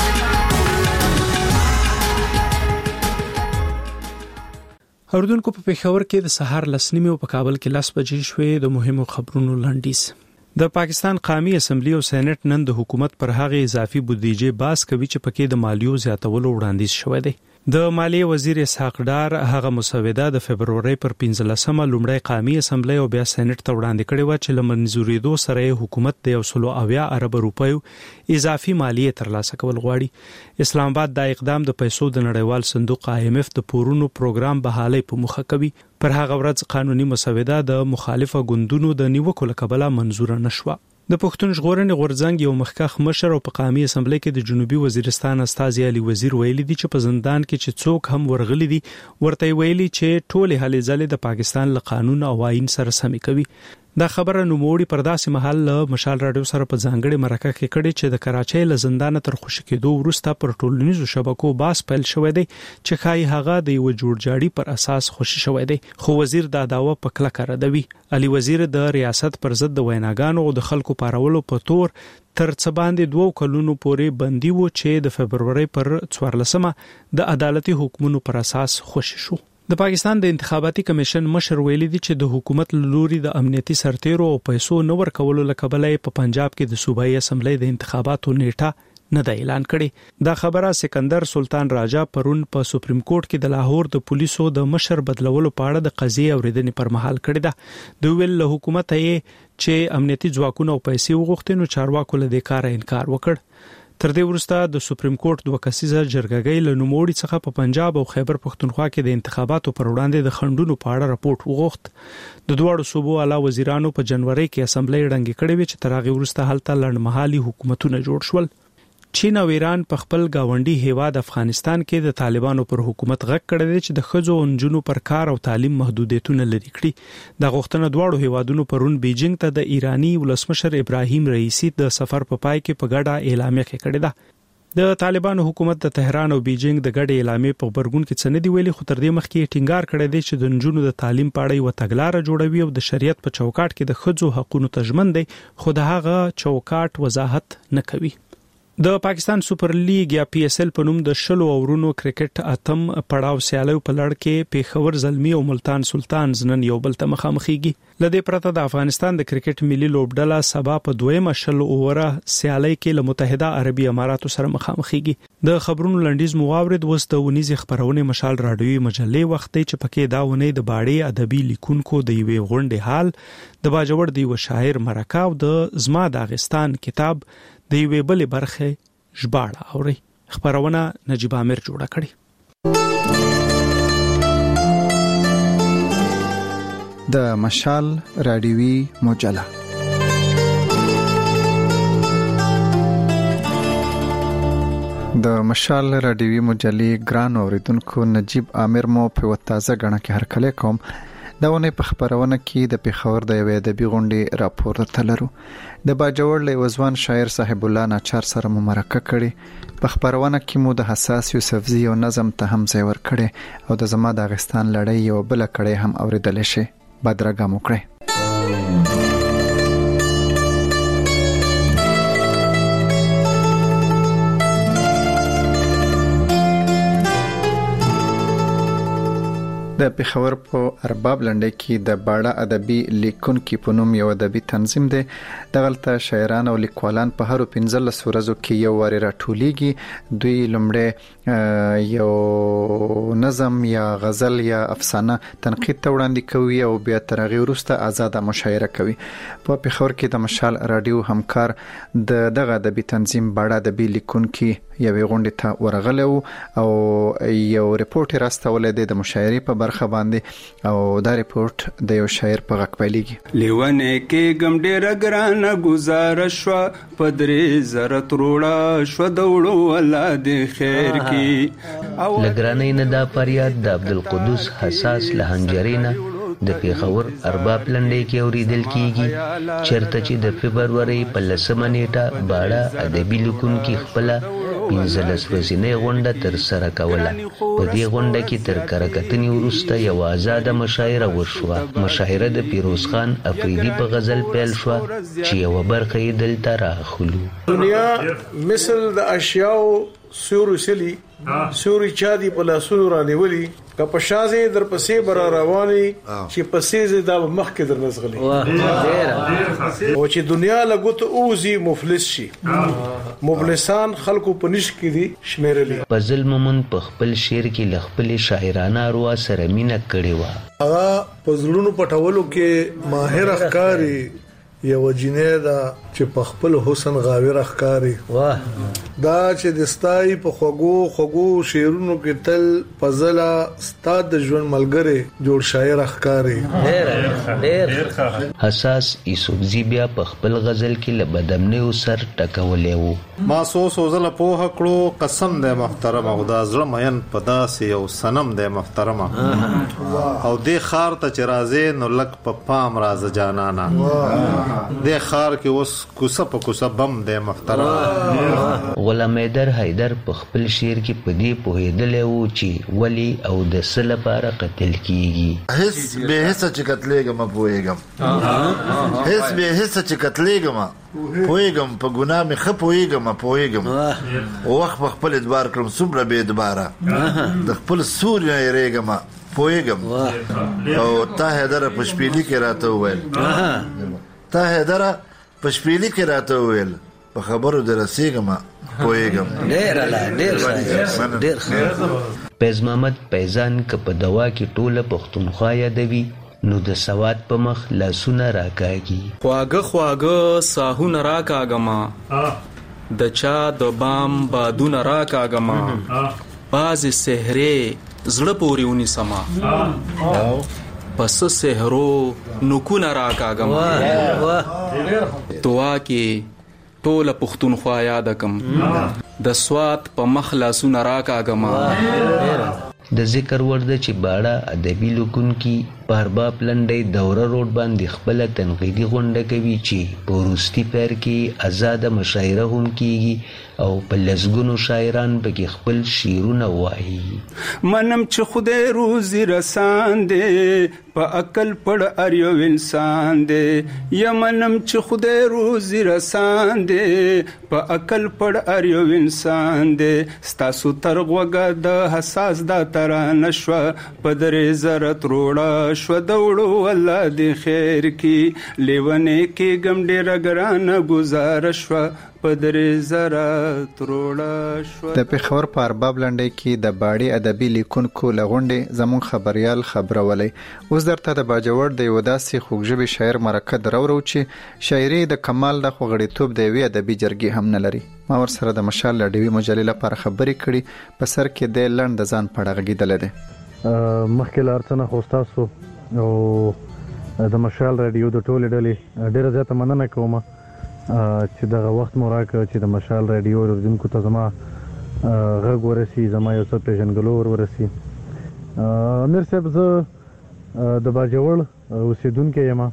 اوریدونکو په پیښور کې د سهار لسنیمه او په کابل کې لاس بجې شوې. د مهمو خبرونو لنډیز. د پاکستان قومي اسمبلی او سېنات نن د حکومت پر هغه اضافي بودیجه باس کوي چې پکې د مالیو زیاتولو وړاندیز شوی دی. د مالیې وزیر اسحاق ډار هغه مسوده د فبرवरी پر پنځلسمه لومړی قومي اسمبلی او بیا سېنات ته وړاندې کړې و چې لمنځورېدو سره حکومت د یو سل او اویا ارب روپیو اضافي مالیه ترلاسه کول غواړي. اسلام آباد دا اقدام د پیسو د نړیوال صندوق آی ایم ایف د پورونو پروګرام بحالي په مخه کوي. پر هغه ورځ قانوني مسوده د مخالفه ګوندونو د نیوکو لکبله منزور نشوه. د پښتون ژغورنې غورځنګ یو مخکښ مشر او په قومي اسمبلی کې د جنوبي وزیرستان استاذ علي وزیر ویلي دي چې په زندان کې چې څوک هم ورغلي دي ورته ویلي چې ټول هلې ځلې د پاکستان له قانون او آئین سره سمې کوي. دا خبره نوموړي پر داسې محل له مشال رادیو سره په ځانګړي مرکه کې کړي چې د کراچۍ له زندان تر خوشی کېدو وروسته پر ټولنیزو شبکو باس پیل شوې دی چې خای هغه د یو جوړجاړي پر اساس خوشی شوې دی. خو وزیر دا داوا په کلکه ردوي. علي وزیر د ریاست پر ضد د ویناګانو او د خلکو پارولو په تور تر څه باندې دوه کلونو پورې بندي و چې د فبرवरी پر څوارلسمه د عدالتي حکمونو پر اساس خوشی شو. د پاکستان د انتخاباتي کمیشن مشر ویلي دی چې د حکومت لوري د امنیتي سرتیرو او پیسو نو ورکولو لکبلې په پنجاب کې د صوبایي اسمبلی د انتخاباتو نیټه نه د اعلان کړي. دا خبره سکندر سلطان راجا پرون په سپریم کورټ کې د لاهور د پولیسو د مشر بدلولو په اړه د قضیې اوریدنې پر مهال کړي ده. دوی ویل له حکومت یې چې امنیتي ځواکونه او پیسې وغوښتي نو چارواکو له دې کار انکار وکړ. تر دې وروسته د سپریم کورټ دوه کسیزه جرګګۍ له نوموړي څخه په پنجاب او خیبر پښتونخوا کې د انتخاباتو پر وړاندې د خندونو په اړه راپورټ وغوښت. د دوړو صوبو اعلی وزیرانو په جنوري کې اسمبلی ړنګې کړې وې چې تر هغه وروسته هلته لړمحالي حکومتونه جوړ شول. چین او ایران په خپل گاونډي هیواد افغانستان کې د طالبانو پر حکومت غږ کړی دی چې د ښځو او نجونو پر کار او تعلیم محدودیتونه لري کړي. د غوښتنه دواړو هیوادونو پرون بیجینګ ته د ایرانی ولسمشر ابراهیم رئیسی د سفر په پای کې په ګډه اعلامیه کړې ده. د طالبانو حکومت د تهران او بیجینګ د ګډې اعلامیې په خبرګون کې څه نه دی ویلي، خو تر دې مخکې ټینګار کړی دی چې د نجونو د تعلیم په اړه یو تګلارې جوړوي او د شریعت په چوکاټ کې د ښځو حقوقو تضمین دی، خو د هغه چوکاټ وضاحت نه کوي. د پاکستان سپر لیګ یا پی ایس ایل په نوم د شلو اورونو کرکټ اتم پړاو سیالیو په لړ کې پیښور زلمی او ملتان سلطانز نن یو بل ته مخامخېږي. لدې پرته د افغانستان د کرکټ ملي لوبډله سبا په دویمه شلو اوره سیالي کې له متحده عربي اماراتو سره مخامخېږي. د خبرونو لنډیز مواورد وس د ونیز خبرونه مشال رادیوي مجلې وخت چې پکې دا ونې د باړې ادبي لیکونکو د یوې غونډې حال د باجوړ دی و شاعر مرکه او د زما داغستان کتاب د یوې بلې برخه ژباړه اوري. خبرونه نجیب عامر جوړه کړي. د مشال رادیوي مجله د مشال رادیوي مجلې ګران اوریدونکو نجیب عامر مو په تازه غړنه کې هرکله کوم. دا ونه په خبرونه کې د پیښور د یوې ادبي غونډې راپور تلرو. د باجوړ له وزوان شاعر صاحب الله ناچار سره مرکه کړي. په خبرونه کې مو د حساس یوسفزي او نظم ته هم ځای ور کړي او د زما د افغانستان لړۍ یو بل کړي هم اوریدل شي. بدرګه مو کړی. د پیښور په ارباب لنډۍ کې د باړه ادبي لیکونکي په نوم یو ادبي تنظیم دی. دغلته شاعران او لیکوالان په هر پنځلس ورځو کې یو واری راټولیږي. دوی لومړی یو نظم یا غزل یا افسانه تنقید ته وړاندې کوي او بیا تر هغه وروسته آزاده مشاعره کوي. په پیښور کې د مشال رادیو همکار د دغه ادبي تنظیم باړه ادبي لیکونکي یوې غونډې ته ورغلی او یو ریپورت راستولی دی د مشاعرې په برخه باندې او دا ریپورت د یو شاعر په غږ پیلېږي. لیونې کې ګم ډېره ګرانه ګزاره شوه، په درې زره تروړه شوه د وړو الله دې خیر کړي. له ګرانۍ نه دا فریاد د عبدالقدوس حساس له هنجرې نه د پیښور ارباب لنډۍ کې اوریدل کیږي، چېرته چې د فبرवरी په لسمه نیټه باړه ادبي لیکونکي خپله پنځلس ورځې غونډه تر سره کوله. په دې غونډه کې تر کرکټنې وروسته یو آزاده مشاعره وشوه. مشاعره د پیروز خان افریدي په غزل پیل شوه چې یو برخه یې دلته راخلو. دنیا مثل د اشیاء سوري سلی سوري چا دی په لاسونو رانیولي که په شازه در پسې بر رواني چې پسې زدا مخ کې در نزغلي او چې دنیا لګوت اوزي مفلس شي. مفلسان خلکو په نش کې دي شمیرلي. فضل مومن په خپل شعر کې لخپل شاعرانه اروا سره مینه کړې و. هغه په زړونو پټولو کې ماهر ښکاری یو جنې دا چې په خپل حسن غاویر ښکاری. واه دا چې د ستای په خوګو خوګو شعرونو کې تل فضله ستاد د ژوند ملګری جوړ شاعر ښکاری. ډېر ډېر حساس یوسفزی بیا په خپل غزل کې له بدمنیو سر ټکولې وو. ما سو سوزله په کړو قسم دې محترم او دا زړه مین پداس یو سنم دې محترم او دې خار ته چې راځي نو لک په پام راز جانانا دې خار کې اوس کوسه په کوسه بم دې محترم. غلام حیدر حیدر په خپل شعر کې پدې پوهېدلې وو چې ولی او د څه لپاره قتل کیږي. هیڅ به هیڅ چې قتلېږم پوهېږم هیڅ به هیڅ چې قتلېږم پوهېږم په ګناه مې ښه پوهېږم پوهېږم وخت په خپل ادبار کړم څومره بې ادباره د خپل سوري نه یېرېږم پوهېږم او تا حیدره په شپېلي کې راته وویل تا حیدره په شپېلي کې راته وویل په خبرو د رسېږم پوهېږم. ډېر الله ډېر ډېر ښه. فیض محمد فیضان که په دوا کې ټوله پښتونخوا یادوي نو د سواد په مخ لاسونه راکاږي. خواږه خواږه ساهونه راکاږما د چا د بام بادونه راکاږما بازې سحرې زړه پورې ونیسما پس سحرو نکونه راکاږما دعا کې ټوله پښتونخوا یاد کم د سواد په مخ لاسونه راکاږما. د ذکر ورده چې باړه ادبي لیکونکي په ارباب لنډۍ دوره روډ باندې خپله تنقیدي غونډه کوي چې په وروستي پیر کې ازاده مشاعره هم کیږي او په لسګونو شاعران پکې خپل شعرونه وایي. منم چې خدای روزي رسان دی په عقل پړ ار یو انسان دی یا منم چې خدای روزي رسان دی په عقل پړ ار یو انسان دی ستاسو تر غوګه د حساس دا تر نشو په درې زرت روړه شو دوړو الله دې خیر کی لیونه کې غم ډېر ګرانه گزار شو په درې زرت روړه شو. د پیښور په ارباب لنډۍ کې د باړي ادبي لیکونکو لغونډې زمون خبريال خبرولې. اوس درته د باجوړ د یو داسې خوږژبي شاعر مرکه درورو چې شاعري د کمال د خوغړیتوب د وی ادبي جرګې هم نه لري. ما ور سره د مشال لډوي مجلې لپاره خبرې کړي په سر کې د لند ځان پړه غږیدل دي. مخکې لارڅنه خوستاسو او د مشال رادیو د ټولې ډلې ډیره زیاته مننه کوم چې دغه وخت مو راکړ چې د مشال رادیو اوریدونکو ته زما غږ ورسي زما یو څه پیژنګلو ور ورسي. امیر صاحب زه د باجوړ اوسیدونکی یم.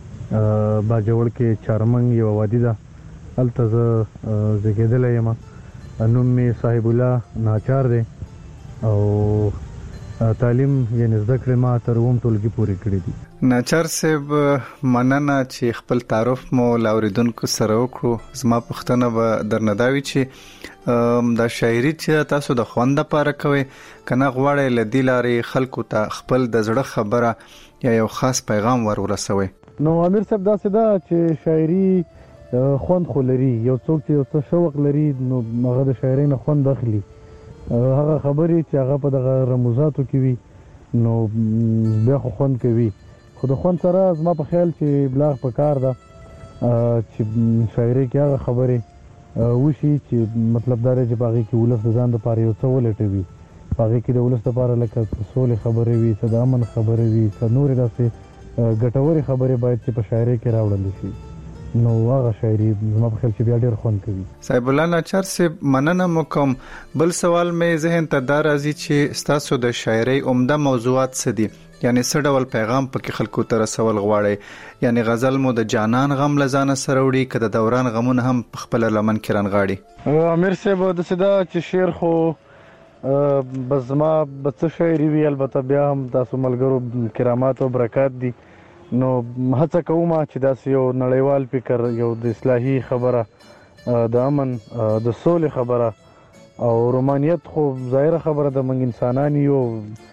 باجوړ کې چارمنګ یو وادي ده هلته زه زیږېدلی یم. نوم مې صاحب الله ناچار دی او تعلیم یعنی زده کړې ما تر اووم ټولګي پورې کړې دي. ناچار صاحب مننه چې خپل تعارف مو لاوریدونکو سره وکړو. زما پوښتنه به درنه دا وي چې دا شاعري چې تاسو د خوند لپاره کوئ کنه غواړئ له دې لارې خلکو ته خپل د زړه خبره یا یو خاص پیغام ور ورسوئ؟ نو امیر صاحب داسې ده چې شاعري خوند خو لري. یو څوک چې یو څه شوق لري نو هغه د شاعرۍ نه خوند اخلي. هغه خبرې چې هغه په دغه رموزاتو کې وي نو بیا خو خوند کوي. خو د خوند سره زما په خیال چې بلاغ په کار ده چې شاعرۍ کې هغه خبرې وشي چې مطلب دا دی چې په هغې کې ولس د ځان دپاره یو څه ولټوي. په هغې کې د ولس دپاره لکه سولې خبرې وي څه د امن خبرې وي څه نورې داسې ګټورې خبرې باید چې په شاعرۍ کې راوړل شي. نو هغه شاعري زما په خیال چې بیا ډېر خوند کوي. صاحب الله ناچار صاحب مننه مکم. بل سوال مې ذهن ته دا راځي چې ستاسو د شاعري عمده موضوعات څه دي؟ یعنی څه ډول پیغام پکې خلکو ته رسول غواړي؟ یعنی غزل مو د جانان غم لزانه سره وړي که د دوران غمونه هم په خپل لمن کې رانغاړي؟ امیر صاحب د صدا چې شعر خو بس ما بڅ شاعري وی البته بیا هم تاسو ملګرو کرامات او برکات دي، نو هڅه کوم چې داسې یو نړیوال فکر، یو د اصلاحي خبره، د امن د سولې خبره او رومانیت خو ظاهره خبره د موږ انسانان یو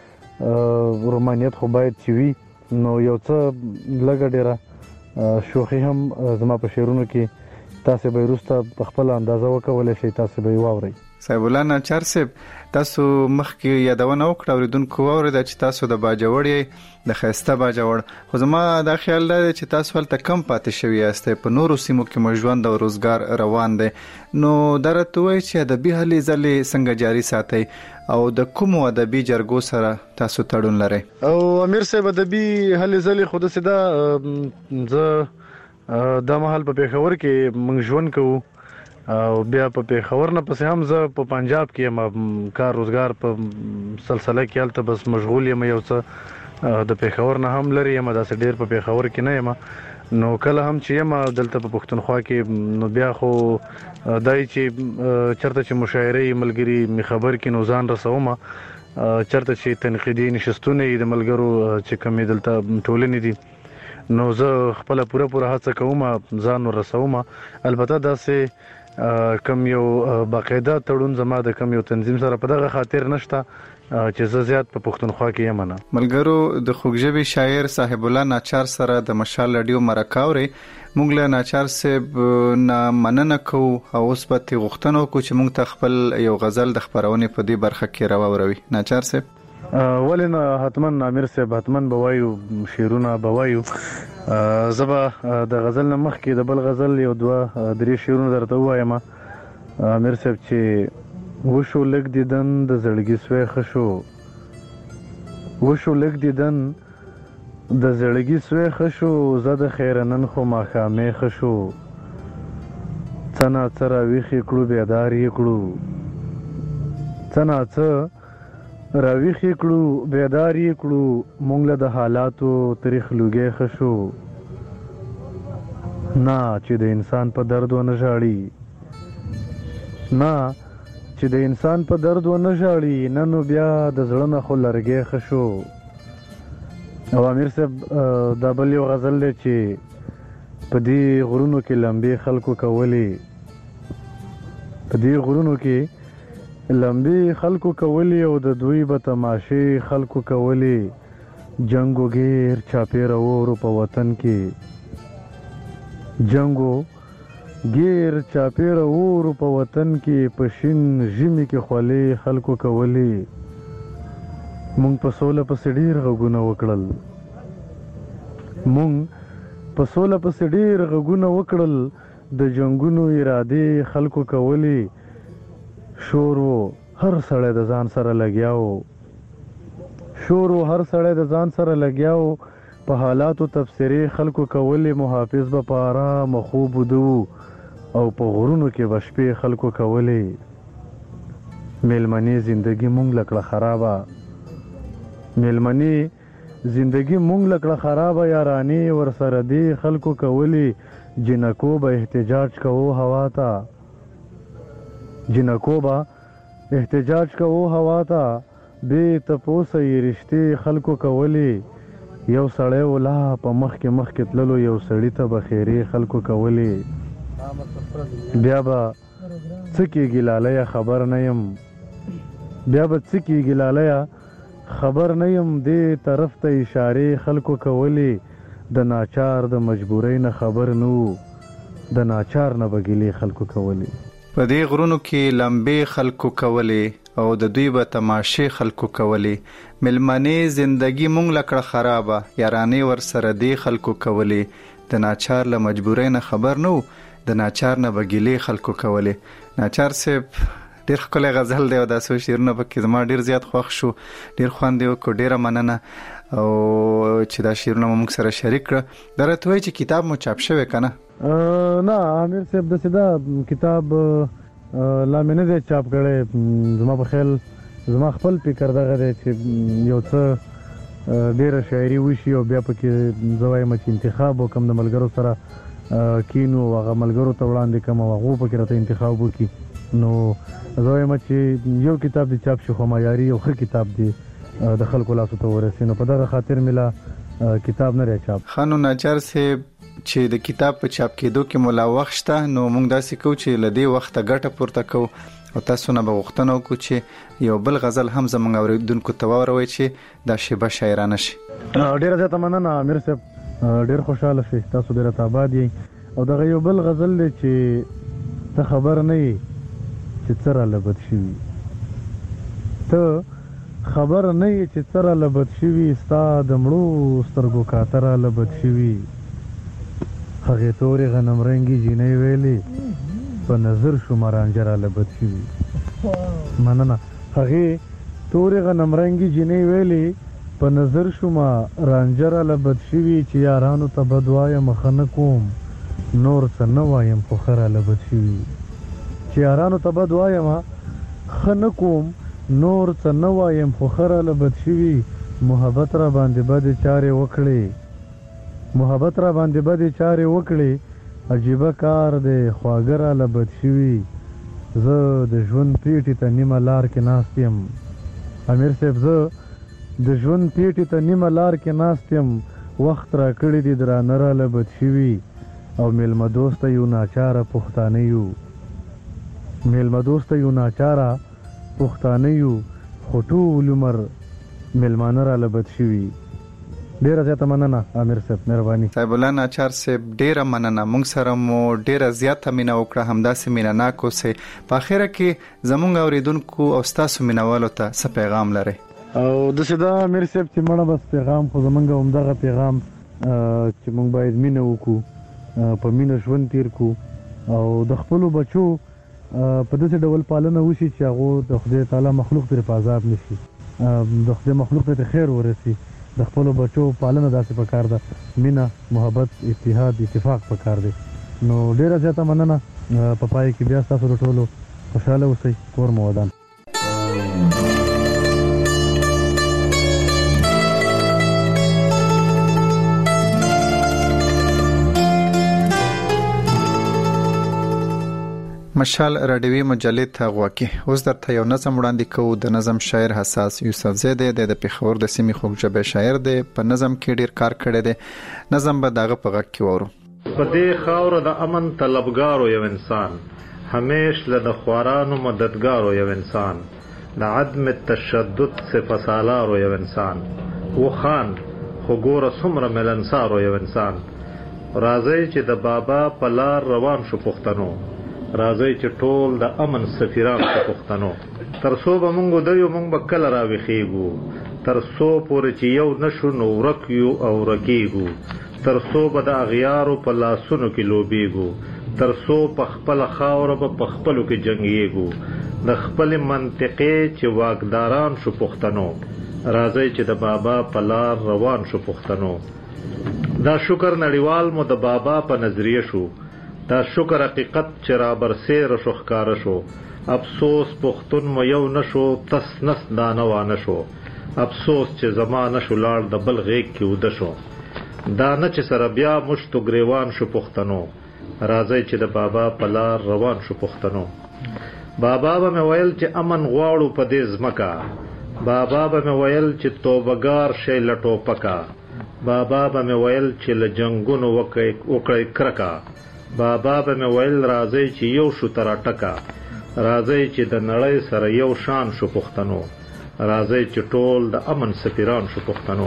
رومانیت خو باید چې وي، نو یو څه لږه ډېره شوخي هم زما په شعرونو کې تاسو به وروسته په خپل اندازه وکولی شئ، تاسو به یې واورئ. صاحب الله ناچار صاحب تاسو مخکې یادونه وکړه اوریدونکو واورېده چې تاسو د باجوړ یې د ښایسته باجوړ، خو زما دا خیال دی چې تاسو هلته کم پاتې شوي یاستئ، په نورو سیمو کې مو ژوند او روزګار روان دی، نو دا راته ووایئ چې ادبي هلې ځلې څنګه جاري ساتئ او د کومو ادبي جرګو سره تاسو تړون لرئ؟ او امیر صاحب ادبي هلې ځلې خو داسې ده، زه دا مهال په پېښور کې موږ ژوند کوو او بیا په پېښور نه پسې هم زه په پنجاب کې یم، کار روزګار په سلسله کې هلته بس مشغول یم، یو څه د پېښور نه هم لرې یم، داسې ډېر په پېښور کې نه یم، نو کله هم چې یم دلته په پښتونخوا کې نو بیا خو دای چې چرته چې مشاعرې ملګري مې خبر کې نو ځان رسوم، چرته چې تنقیدي نشستونه د ملګرو چې کومې دلته ټولنې دي نو زه خپله پوره پوره هڅه کوم ځان ورسوم. البته داسې کم یو باقاعده تړون زما د کم یو تنظیم سره په دغه خاطر نشته چې زه زیات په پښتونخوا کې یم نه. ملګرو د خوږژبي شاعر صاحب الله ناچار سره د مشال رادیو مرکه اورئ. موږ له ناچار صاحب نه مننه کوو او اوس به ترې غوښتنه وکړو چې موږ ته خپل یو غزل د خپرونې په دې برخه کې راواوروي. ناچار صاحب ولې نه، حتما امیر صاحب حتما به وایو، شعرونه به وایو. زه به د غزل نه مخکې د بل غزل یو دوه درې شعرونه درته ووایم امیر صاحب، چې وشو لږ دیدن د زړګي سوی ښه شو، وشو لږ دیدن د زړګي سوی ښه شو، زه د خیره نن خو ماښامې ښه شو، څه ناڅه راویښې کړو بیدار یې کړو، څه ناڅه راویښې کړو بیدار یې کړو، مونږ له د حالاتو تریخ لوګی ښه شو، نه چې د انسان په درد ونه ژاړي، نه چې د انسان په درد ونه ژاړي، نه نو بیا د زړه نه خو لرګی ښه شو. او امیر صاحب دا بل یو غزل دی چې په دې غرونو کې لمبې خلکو کولې، په دې غرونو کې لمبې خلکو کولې او د دوی به تماشې خلکو کولې، جنګ و ګیر چاپېره وورو په وطن کې، جنګ و ګیر چاپېره وورو په وطن کې، په شین ژمي کې خولې خلکو کولې، مونږ په سوله پسې ډېر غږونه وکړل، مونږ په سوله پسې ډېر غږونه وکړل، د جنګونو ارادې خلکو کولې، شور و هر سړی د ځان سره لګیا و، شور و هر سړی د ځان سره لګیا و، په حالاتو تبصرې خلکو کولې، محافظ به په آرام خوب وده او په غرونو کې به شپې خلکو کولې، میلمنې زندګي مونږ له کړه خرابه، میلمنې زندګي مونږ له کړه خرابه، یارانې ورسره دې خلکو کولې، جنکو به احتجاج کوو هوا ته، جنکو به احتجاج کوو هوا ته، بې تپوسه یې رشتې خلکو کولې، یو سړی ولا په مخکې مخکې تللو، یو سړي ته به خیرې خلکو کولې، بیا به څه کېږي لالیه خبر نه یم، بیا به څه کېږي لالیه خبر نه یم، دې طرف ته اشارې خلکو کولې، د ناچار د مجبورۍ نه خبر نه وو، د ناچار نه به ګیلې خلکو کولې. په دې غرونو کې لمبې خلکو کولې او د دوی به تماشې خلکو کولې، ملمنې زندګي مونږ له کړه خرابه، یارانې ورسره دې خلکو کولې، د ناچار له مجبورۍ نه خبر نه و، د ناچار نه به ګیلې خلکو کولې. ناچار صاحب ډیر ښکلی غزل دی او داسې شعرونه پکې زما ډیر زیات خوښ شو، ډیر خوند یې وکړو. ډیره مننه او چې دا شعرونه مو موږ سره شریک کړه. دا راته وایي چې کتاب مو چاپ شوی که نه؟ نه امیر صاحب داسې دا کتاب لا مې نه دی چاپ کړی. زما په خیال زما خپل فکر دغه دی چې یو څه ډیره شاعري وشي او بیا پکې زه وایم چې انتخاب وکړم د ملګرو سره کینو او هغه ملګرو ته وړاندې کړم او هغو پکې راته انتخاب وکړي. نو زه وایم چې یو کتاب دی چاپ شي خو معیاري او ښه کتاب دی د خلکو لاسو ته ورسي. نو په دغه خاطر مې لا کتاب نه دی چاپ. ښه نو ناچار صاحب چې د کتاب په چاپ کېدو کې مو لا وخت شته، نو موږ داسې کوو چې له دې وخته ګټه پورته کوو او تاسو نه به غوښتنه وکړو چې یو بل غزل هم زموږ اورېدونکو ته واوروئ چې دا شیبه شاعرانه شي. ډېره زیاته مننه امیر صاحب، ډېر خوشحاله شئ، تاسو ډېر اباد یئ. او دغه یو بل غزل دی چې ته خبر نه یې چې څه راله بد شوي، ته خبر نه یې چې څه راله بد شوي، ستا د مړو سترګو کاته راله بد شوي. هغې تورې غنم رنګي جینۍ ویلې په نظر شوم رانجه راله بد شوي. مننه. هغې تورې غنم رنګي جینۍ ویلې په نظر شوم رانجه راله بد شوي. چې یارانو ته بد وایم ښه نه کوم، نور څه نه وایم خو ښه راله بد شوي. چې یارانو ته بد وایم ښه نه کوم، نور څه نه وایم خو ښه راله بد شوي. محبت را باندې بدې چارې وکړې، محبت را باندې بدې چارې وکړې، عجیبه کار دی خواږه راله بد شوي. زه د ژوند پیټې ته نیمه لار کې ناست یم. امیر صاحب زه د ژوند پیټې ته نیمه لار کې ناست یم، وخت را کړی دی درانه راله بد شوي. او میلمه دوسته یو ناچاره پښتانه یو، میلمه دوسته یو ناچاره پښتانه یو، خو ټول عمر میلمانه راله بد شوي. ډیره زیاته مننه امیر صاحب، مهرباني. صاحب الله ناچار صاحب ډیره مننه، موږ سره مو ډیره زیاته مینه وکړه، همداسې مینه ناک اوسئ. په اخره کې زموږ اوریدونکو او ستاسو مینوالو ته څه پیغام لرئ؟ او داسې دا امیر صاحب چې مړه بس پیغام خو زموږ همدغه پیغام چې موږ باید مینه وکړو، په مینه ژوند تیر کړو او د خپلو بچو په داسې ډول پالنه وشي چې هغو د خدای تعالی مخلوق ترې په عذاب نشي، د خدای مخلوق ته خیر ورسي. د خپلو بچو پالنه داسې پکار ده، مینه، محبت، اتحاد، اتفاق پکار دی. نو ډیره زیاته مننه. په پای کې بیا ستاسو د ټولو خوشحاله اوسئ، کور مو ودان. مشال راډیوي مجلې ته غواکي. اوس درته یو نظم وړاندې کوو. د نظم شاعر حساس یوسفزی دی، د پېښور د سیمې خوږژبی شاعر دی، په نظم کې ډیر کار کړی دی. نظم به دغه په غږ کې وورو. په دې خاوره د امن طلبګارو یو انسان، همیش له د خوارانو مددګارو یو انسان، د عدم تشدد صفه سالارو یو انسان، و خان خو ګوره څومره ملنسارو یو انسان. راځئ چې د بابا په لار روان شو پښتنو، راځئ چې ټول د امن سفیران شو پښتنو. تر څو به مونږ ودرېږو مونږ به کله راویښېږو، تر څو پورې چې یو نشو نو ورک یو او ورکېږو، تر څو به د اغیارو په لاسونو کې لوبېږو، تر څو په خپله خاوره به په خپلو کې جنګېږو، د خپلې منطقې چې واکداران شو پښتنو، راځئ چې د بابا په لار روان شو پښتنو. دا شکر نړیوال مو د بابا په نظریه شو، دا شکر حقیقت چې را برسېره شو ښکاره شو. افسوس پښتون مو یو نشو، تس نس دانه وانه شو، افسوس چې زما نشو لاړ د بل غیږ کې وده شو. دا نه چې سره بیا مشتو ګریوان شو پښتنو، راځئ چې د بابا په لار روان شو پښتنو. بابا به مې ویل چې امن غواړو په دې ځمکه، بابا به مې ویل چې توبهګار شئ له ټوپکه، بابا به مې ویل چې له جنګونو وکړئ کرکه، بابا به مې ویل راځئ چې یو شو تر اټکه، راځئ چې د نړۍ سره یو شان شو پښتنو، راځئ چې ټول د امن سفیران شو پښتنو.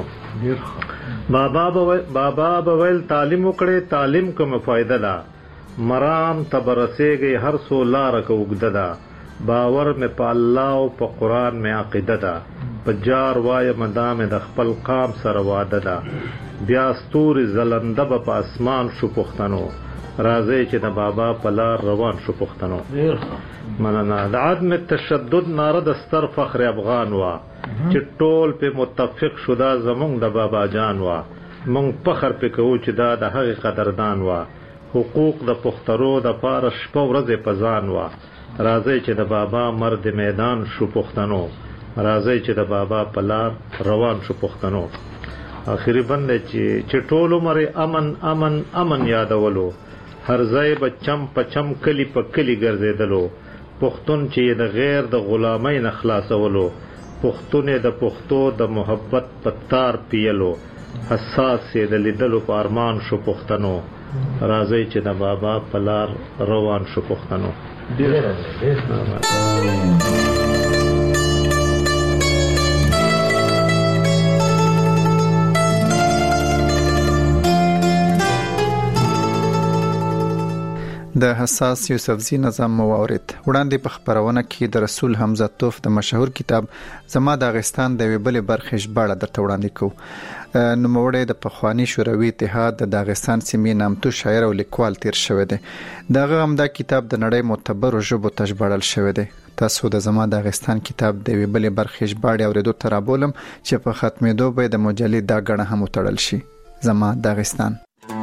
بابا به ویل تعلیم وکړئ، تعلیم کومه فایده ده، مرام ته به رسېږئ هر څو لاره که اوږده ده، باور مې په الله او په قرآن مې عقیده ده، په جار وایم دا مې د خپل قام سره واده ده، بیا ستوري ځلنده به په اسمان شو پښتنو، راځئ چې د بابا په لار روان شو پښتنو. مننه. د عدم تشدد ناره د ستر فخر افغان وا چې ټول په متفق شو دا زمونږ د بابا جان وا. مونږ فخر په کوو چې دا د هغې قدردان وا. حقوق د پښتنو د پاره شپه ورځې په ځان وا. راځئ چې د بابا مرد میدان شو پښتنو. راځئ چې د بابا په لار روان شو پښتنو. آخري بند چې چې ټول عمر امن امن امن یادولو. هر ځای به چم په چم کلی په کلی ګرځېدلو. پښتون چې د غیر د غلامۍ نه خلاصولو. پښتون د پښتو د محبت په تار پیلو. حساس یې د لیدلو په ارمان شو پښتنو. راځئ چې د بابا په لار روان شو پښتنو. د حساس یوسفزي نظم مو اورید. وړاندې په خبرونه کې د رسول حمزه توف د مشهور کتاب زما داغستان د ویبلې برخې ژباړه درته وړاندې کوو. نوموړی د پخوانی شوروي اتحاد د داغستان سیمې نامتو شاعر او لیکوال تیر شوی دی. دغه همدا کتاب د نړۍ معتبرو ژبو ته ژباړل شوی دی. تاسو د زما داغستان کتاب د ویبلې برخې ژباړې اوریدو ته رابولم چې په ختمېدو به د مجلې دا غڼه هم وتړل شي. زما داغستان.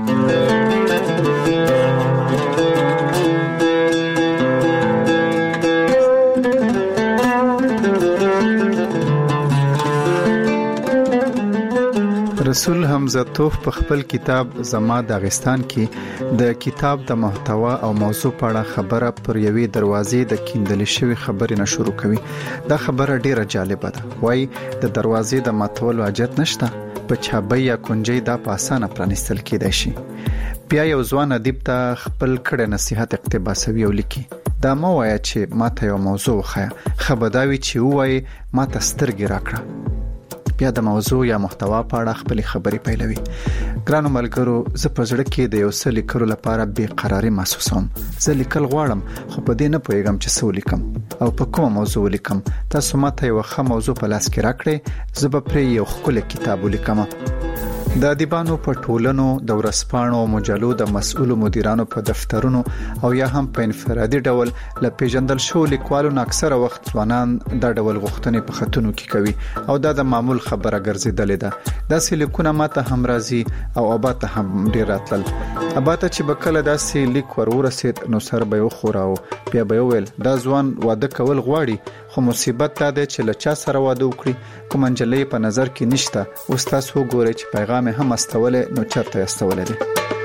رسول حمزه توف په خپل کتاب زما داغستان کې د کتاب د محتوا او موضوع په اړه خبره پر یوې دروازې د کیندل شوی خبرې نه شروع کوي. دا خبره ډیره جالبه ده. وای د دروازې د ماتولو اجازه نشته. په چابي یا کنجي دا په اسانه پرانستل کېدای شي. بیا یو ځوان ادیب ته خپل کړه نصيحت اقتباسوي او لیکي. دا مو وایي چې ماته یو موضوع خیا خبرداوي چې وایي ماته سترګې راکړه. بیا د موضوع یا محتوا په اړه خپل خبرې پیلوي. ګرانو ملګرو، زه په زړه کې د یو څه لیکلو لپاره بې قراری محسوسوم. زه لیکل غواړم خو په دې نه پوهیږم چې څه لیکم او په کومه موضوع لیکم. تاسو ماته یو ښه موضوع په لاس کې راکړئ، زه به پرې یو ښکلی کتاب ولیکم. د ادیبانو په ټولنو د ورځپاڼو او مجلو د مسؤلو مدیرانو په دفترونو او یا هم په انفرادي ډول ل پیژندل شو لیکوالو اکثره وخت ځوانان د ډول غوښتنې په خطونو کې کوي او دا د معمول خبره ګرځیدلې ده. داسې لیکونه ماته هم راځي او اباته هم ډیر راتلل. اباته چې بکله داسې لیک ور ورسید نو سر به یو خوراو. بیا به ویل دا ځوان واده کول غواړي خو مصیبت دا ده چې لچا سره واده وکړي کوم انجلې په نظر کې نشته. اوس تاسو وګورئ چې پیغام هم استوله نو چرته استوله دي.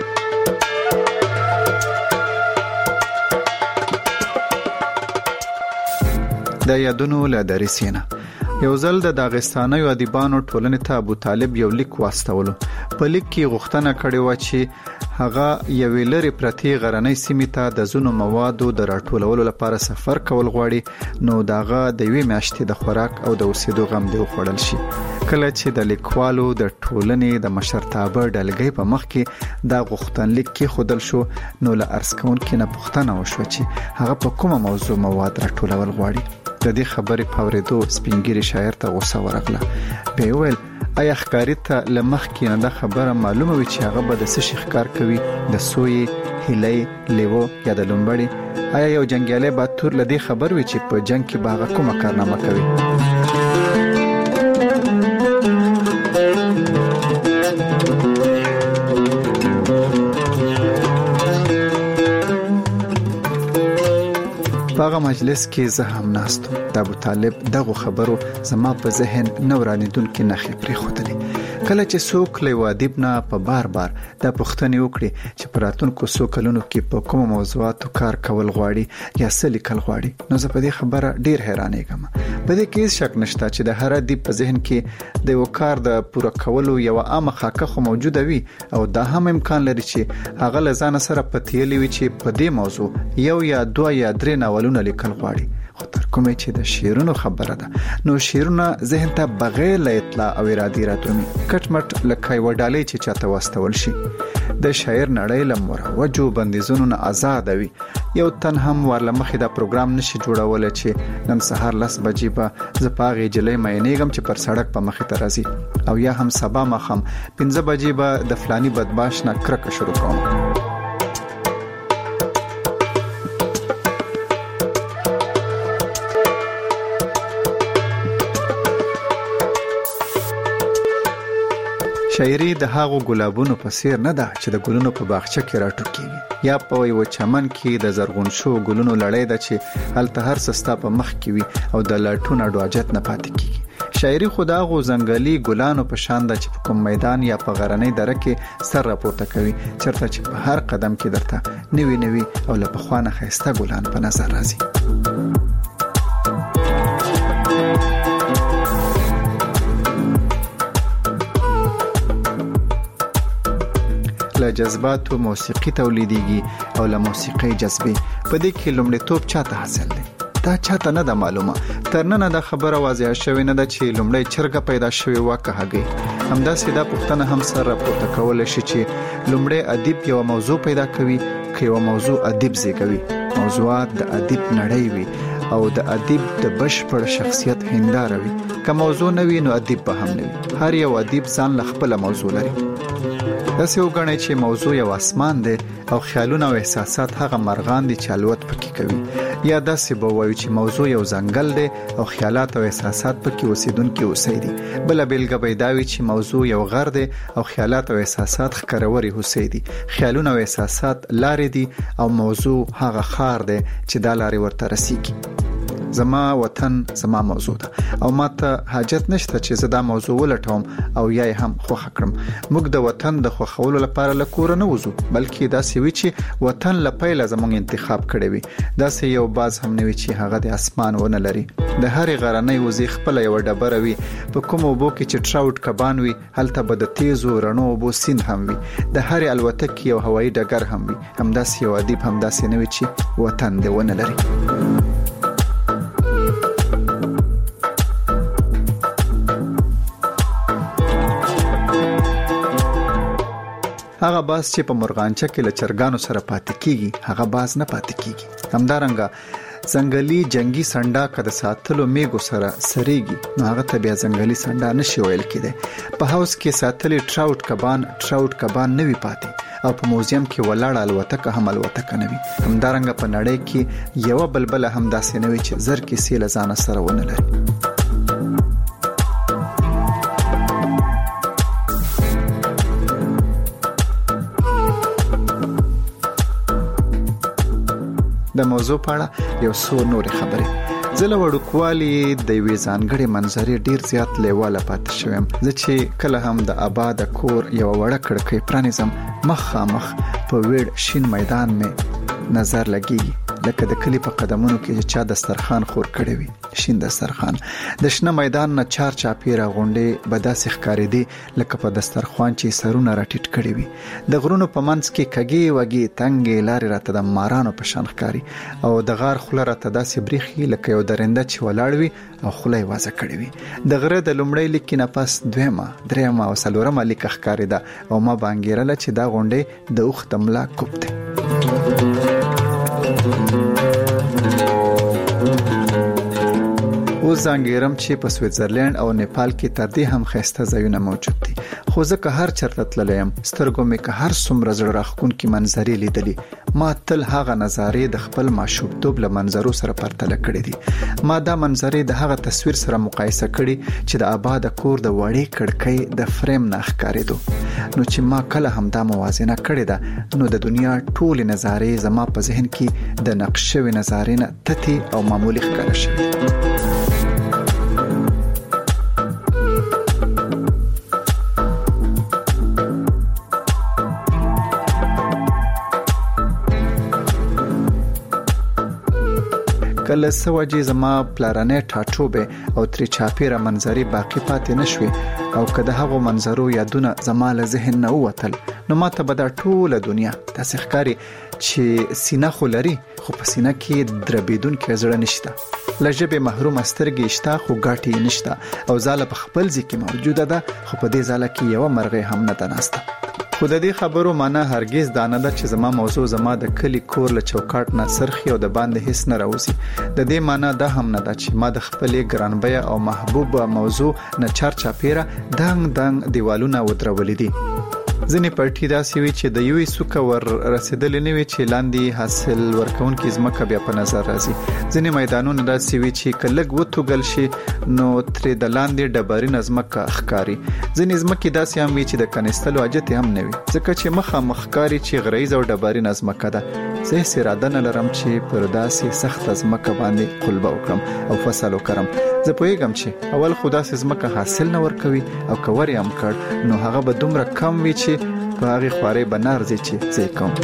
د یادونو له درسینه یو ځل د داغستاني ادیبانو ټولنې ته ابو طالب یو لیک واستولو. په لیک کې غوښتنه کړې و چې هغه یو لری پرتی غرنۍ سیمې ته د زونو موادو د راټولولو لپاره سفر کول غواړي. نو داغه د یوې میاشتې د خوراک او د اوسېدو غم دی وخوړل شي. کله چې د لیکوالو د ټولنې د مشرتابه ډلګۍ په مخ کې دا غوښتنلیک کې خودل شو نو له ارسکون کې نه پوښتنه وشو چې هغه په کومه موضوع مواد راټولول غواړي. د دې خبرې په اورېدو سپینګیری شاعر ته غوسه ورغله. بیا ویل آیا ښکاری ته لمخ کې نه دا خبره معلومه وي چې هغه به د څه شي ښکار کوي، د سوی، هیلۍ، لیوو یا د لومبړي؟ آیا یو جنگیالی باتور لدی خبر وي چې په جنگ کې باغه کومه کارنامه کوي؟ په مجلس کې زه هم ناستم. د ابو طالب دغه خبرو زما په ذهن نورانیدونکو نخې پرې خوتلې. کله چې څوک له ادیب نه په بار بار د پښتنې وکړي چې پراتونکو څو کلونو کې په کوم موضوعاتو کار کول غواړي یا څه لیکل غواړي نو زه په دې خبره ډیر حیرانېږم. په دې کې شک نشته چې د هر ادیب په ذهن کې د یو کار د پوره کولو یو عامه خاکه خو موجوده وي او دا هم امکان لري چې هغه لزان سره پتیلې وي چې په دې موضوع یو یا دوه یا درې ناولونه لیکل غواړي. خو تر کومه چې د شعرونو خبره ده نو شعرونه ذهن ته بغیر له اطلاع او ارادي راتومي کټ مټ لکه یو ډالۍ چې چاته واستول شي. د شاعر نړۍ لمر وجو بندیزونو نه آزاد وي. یو تن هم ورلمخې دا پروګرام نشي جوړول چې نن سهار لس بجې به ز پاغي جلې مینېګم چې پر سړک په مخې ته راځي او یا هم سبا مخم پنځه بجې به د فلاني بدمعاش نه کرکه شروع کوم. شاعري د هغو ګلابونو په څیر نه ده چې د ګلونو په باغچه کې راټوکېږي یا په یو چمن کې د زرغون شو ګلونو لړۍ ده چې هلته هر څه ستا په مخ کې وي او د لاټون اډواجت نه پاتې کېږي. شاعري خو د هغو ځنګلي ګلانو په شان ده چې په کوم میدان یا په غرنۍ دره کې سر راپورته کوي چېرته چې په هر قدم کې درته نوي نوي او له پخوا نه ښایسته ګلان په نظر راځي. له جذباتو موسیقي تولیدېږي او له موسیقۍ جذبې. په دې کې لومړیتوب چاته حاصل دی؟ دا چاته نه ده معلومه. تر ننه دا خبره واضحه شوې نه ده چې لومړی چرګه پیدا شوې وه که هګۍ. همداسې دا پوښتنه هم سر راپورته کولی شي چې لومړی ادیب یوه موضوع پیدا کوي که یوه موضوع ادیب زیږوي. موضوعات د ادیب نړۍ وي او د ادیب د بشپړ شخصیت هنداره وي. که موضوع نه وي نو ادیب به هم نه وي. هر یو ادیب ځان له خپله موضوع لري. داسې وګڼئ چې موضوع یو اسمان دی او خیالونه او احساسات هغه مرغان دي چې الوت پکې کوي. یا داسې به وایو چې موضوع یو ځنګل دی او خیالات او احساسات پکې اوسیدونکي اوسئ دي. بله بیلګه به یې دا وي چې موضوع یو غر دی او خیالات او احساسات ښکرورې هوسۍ دي. خیالونه او احساسات لارې دي او موضوع هغه ښار دی چې دا لارې ورته رسیږي. زما وطن زما موضوع ده او ماته حاجت نشته چې زه دا موضوع ولټوم او یا هم خوښه کړم. موږ د وطن د خوښولو لپاره له کوره نه وځو بلکې داسې وي چې وطن له پیله زموږ انتخاب کړی وي. داسې یو باز هم نه وي چې هغه د اسمان ونه لري. د هرې غرنۍ وزې خپله یوه ډبره وي. په کوم اوبو کې چې ټراوټ کبان وي هلته به د تیزو رڼو اوبو سیند هم وي. د هرې الوتکې یو هوایي ډګر هم وي. همداسې یو ادیب همداسې نه وي چې وطن دې ونه لري. هغه باز چې په مرغانچه کې له چرګانو سره پاتې کیږي هغه باز نه پاتې کیږي. همدارنګه ځنګلي جنگي سنډا که د ساتلو میګو سره سریږي نو هغه ته بیا ځنګلي سنډا نشي ویل کېدی. په هاوس کې ساتلي ټراوټ کبان ټراوټ کبان نه وي پاتې او په موزیم کې ولاړه الوتکه هم الوتکه نه وي. همدارنګه په نړۍ کې یوه بلبله هم داسې نه وي چې زر کیسې له ځانه سره ونه لري. د موضوع په اړه یو څو نورې خبرې. زه له وړوکوالي د یوې ځانګړې منظرې ډیر زیات لیواله پاتې شوم. زه چې کله هم د آباد کور یوه وړه کړکۍ پرانیزم مخامخ په ویړ شین میدان مې نظر لګیږي لکه د کلی په قدمونو کې چې چا دسترخوان خور کړی وي. شین دسترخوان د شنه میدان نه چار چاپیره غونډې به داسې ښکارېدې لکه په دسترخوان چې سرونه راټیټ کړي وي. د غرونو په منځ کې کږې وږې تنګې لارې راته د مارانو په شان ښکاري او د غار خوله راته داسې بریښي لکه یو درنده چې ولاړ وي او خوله یې وازه کړې وي. د غره د لومړۍ لیکې نه پس دویمه درېیمه او څلورمه لیکه ښکارېده او ما به انګېرله چې دا غونډې د اوښ د ملا کوب دی. اوس ځانګېرم چې په سویټزرلند او نیپال کې تر دې هم ښایسته ځایونه موجود دي. خو زه که هر چېرته تللی یم سترګو مې که هر څومره زړه راښکونکې منظرې لیدلي ما تل هغه نظارې د خپل ماشومتوب له منظرو سره پرتله کړې دي. ما دا منظرې د هغه تصویر سره مقایسه کړي چې د آباد کور د وړې کړکۍ د فریم نه ښکارېدو. نو چې ما کله هم دا موازنه کړې ده نو د دنیا ټولې نظارې زما په ذهن کې د نقش شوې نظارې نه تتې او معمولي ښکاره شوې. کله سوجي زما پلارانه ټاټوبه او تری چاپیره منظرې باقی پاتې نشوي او کله هغه منظرو یادونه زما له ذهن نه ووتل نو ماته به دا ټوله دنیا تاسو ښکاری چې سینه خلري خو په سینه کې دربیدون کې زړه نشته. لږه محروم سترګې شته خو ګاټي نشته او زاله په خپل ځکه موجوده ده خو په دې زاله کې یو مرغه هم نه تناسته. خو د دې خبرو معنی هرگز دا نه ده چې زما موضوع زما د کلی کور له چوکاټ نه سرخي او د باندې هیڅ نه راوځي. د دې معنی دا هم نه ده چې ما د خپلې ګرانبیه او محبوب موضوع نه چار چاپیره دنګ دنګ دیوالونه ودرولې دي. ځینې پټی داسې وي چې د یوې سوکه ور رسیدلې نه وي چې لاندې حاصل ورکونکي ځمکه بیا په نظر راځي. ځینې میدانونه داسې وي چې کلګ وتوګل شي نو ترې د لاندې ډبرینه ځمکه ښکاري. ځینې ځمکې داسې هم وي چې د کنيستلو حاجت هم نه وي ځکه چې مخامخ ښکاري چې غریزه او ډبرینه ځمکه ده. زه هیڅ اراده نه لرم چې پر داسې سخته ځمکه باندې قلبه وکړم او فصل وکړم. زه پوهیږم چې اول خو داسې ځمکه حاصل نه ورکوي او که ور یې هم کړ نو هغه به دومره کم وي چې په هغې خوارۍ به نه ارزي چې زه یې کوم.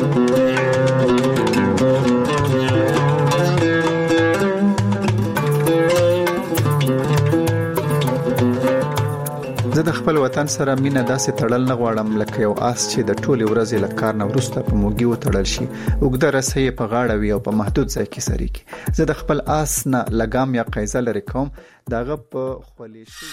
زه د خپل وطن سره مینه داسې تړل نه غواړم لکه یو آس چې د ټولې ورځې له کار نه وروسته په موږي وتړل شي، اوږده رسۍ یې په غاړه وي او په محدود ځای کې سریږي. زه د خپل آس نه لګام یا قیزه لرې کوم، د هغه په خولې شي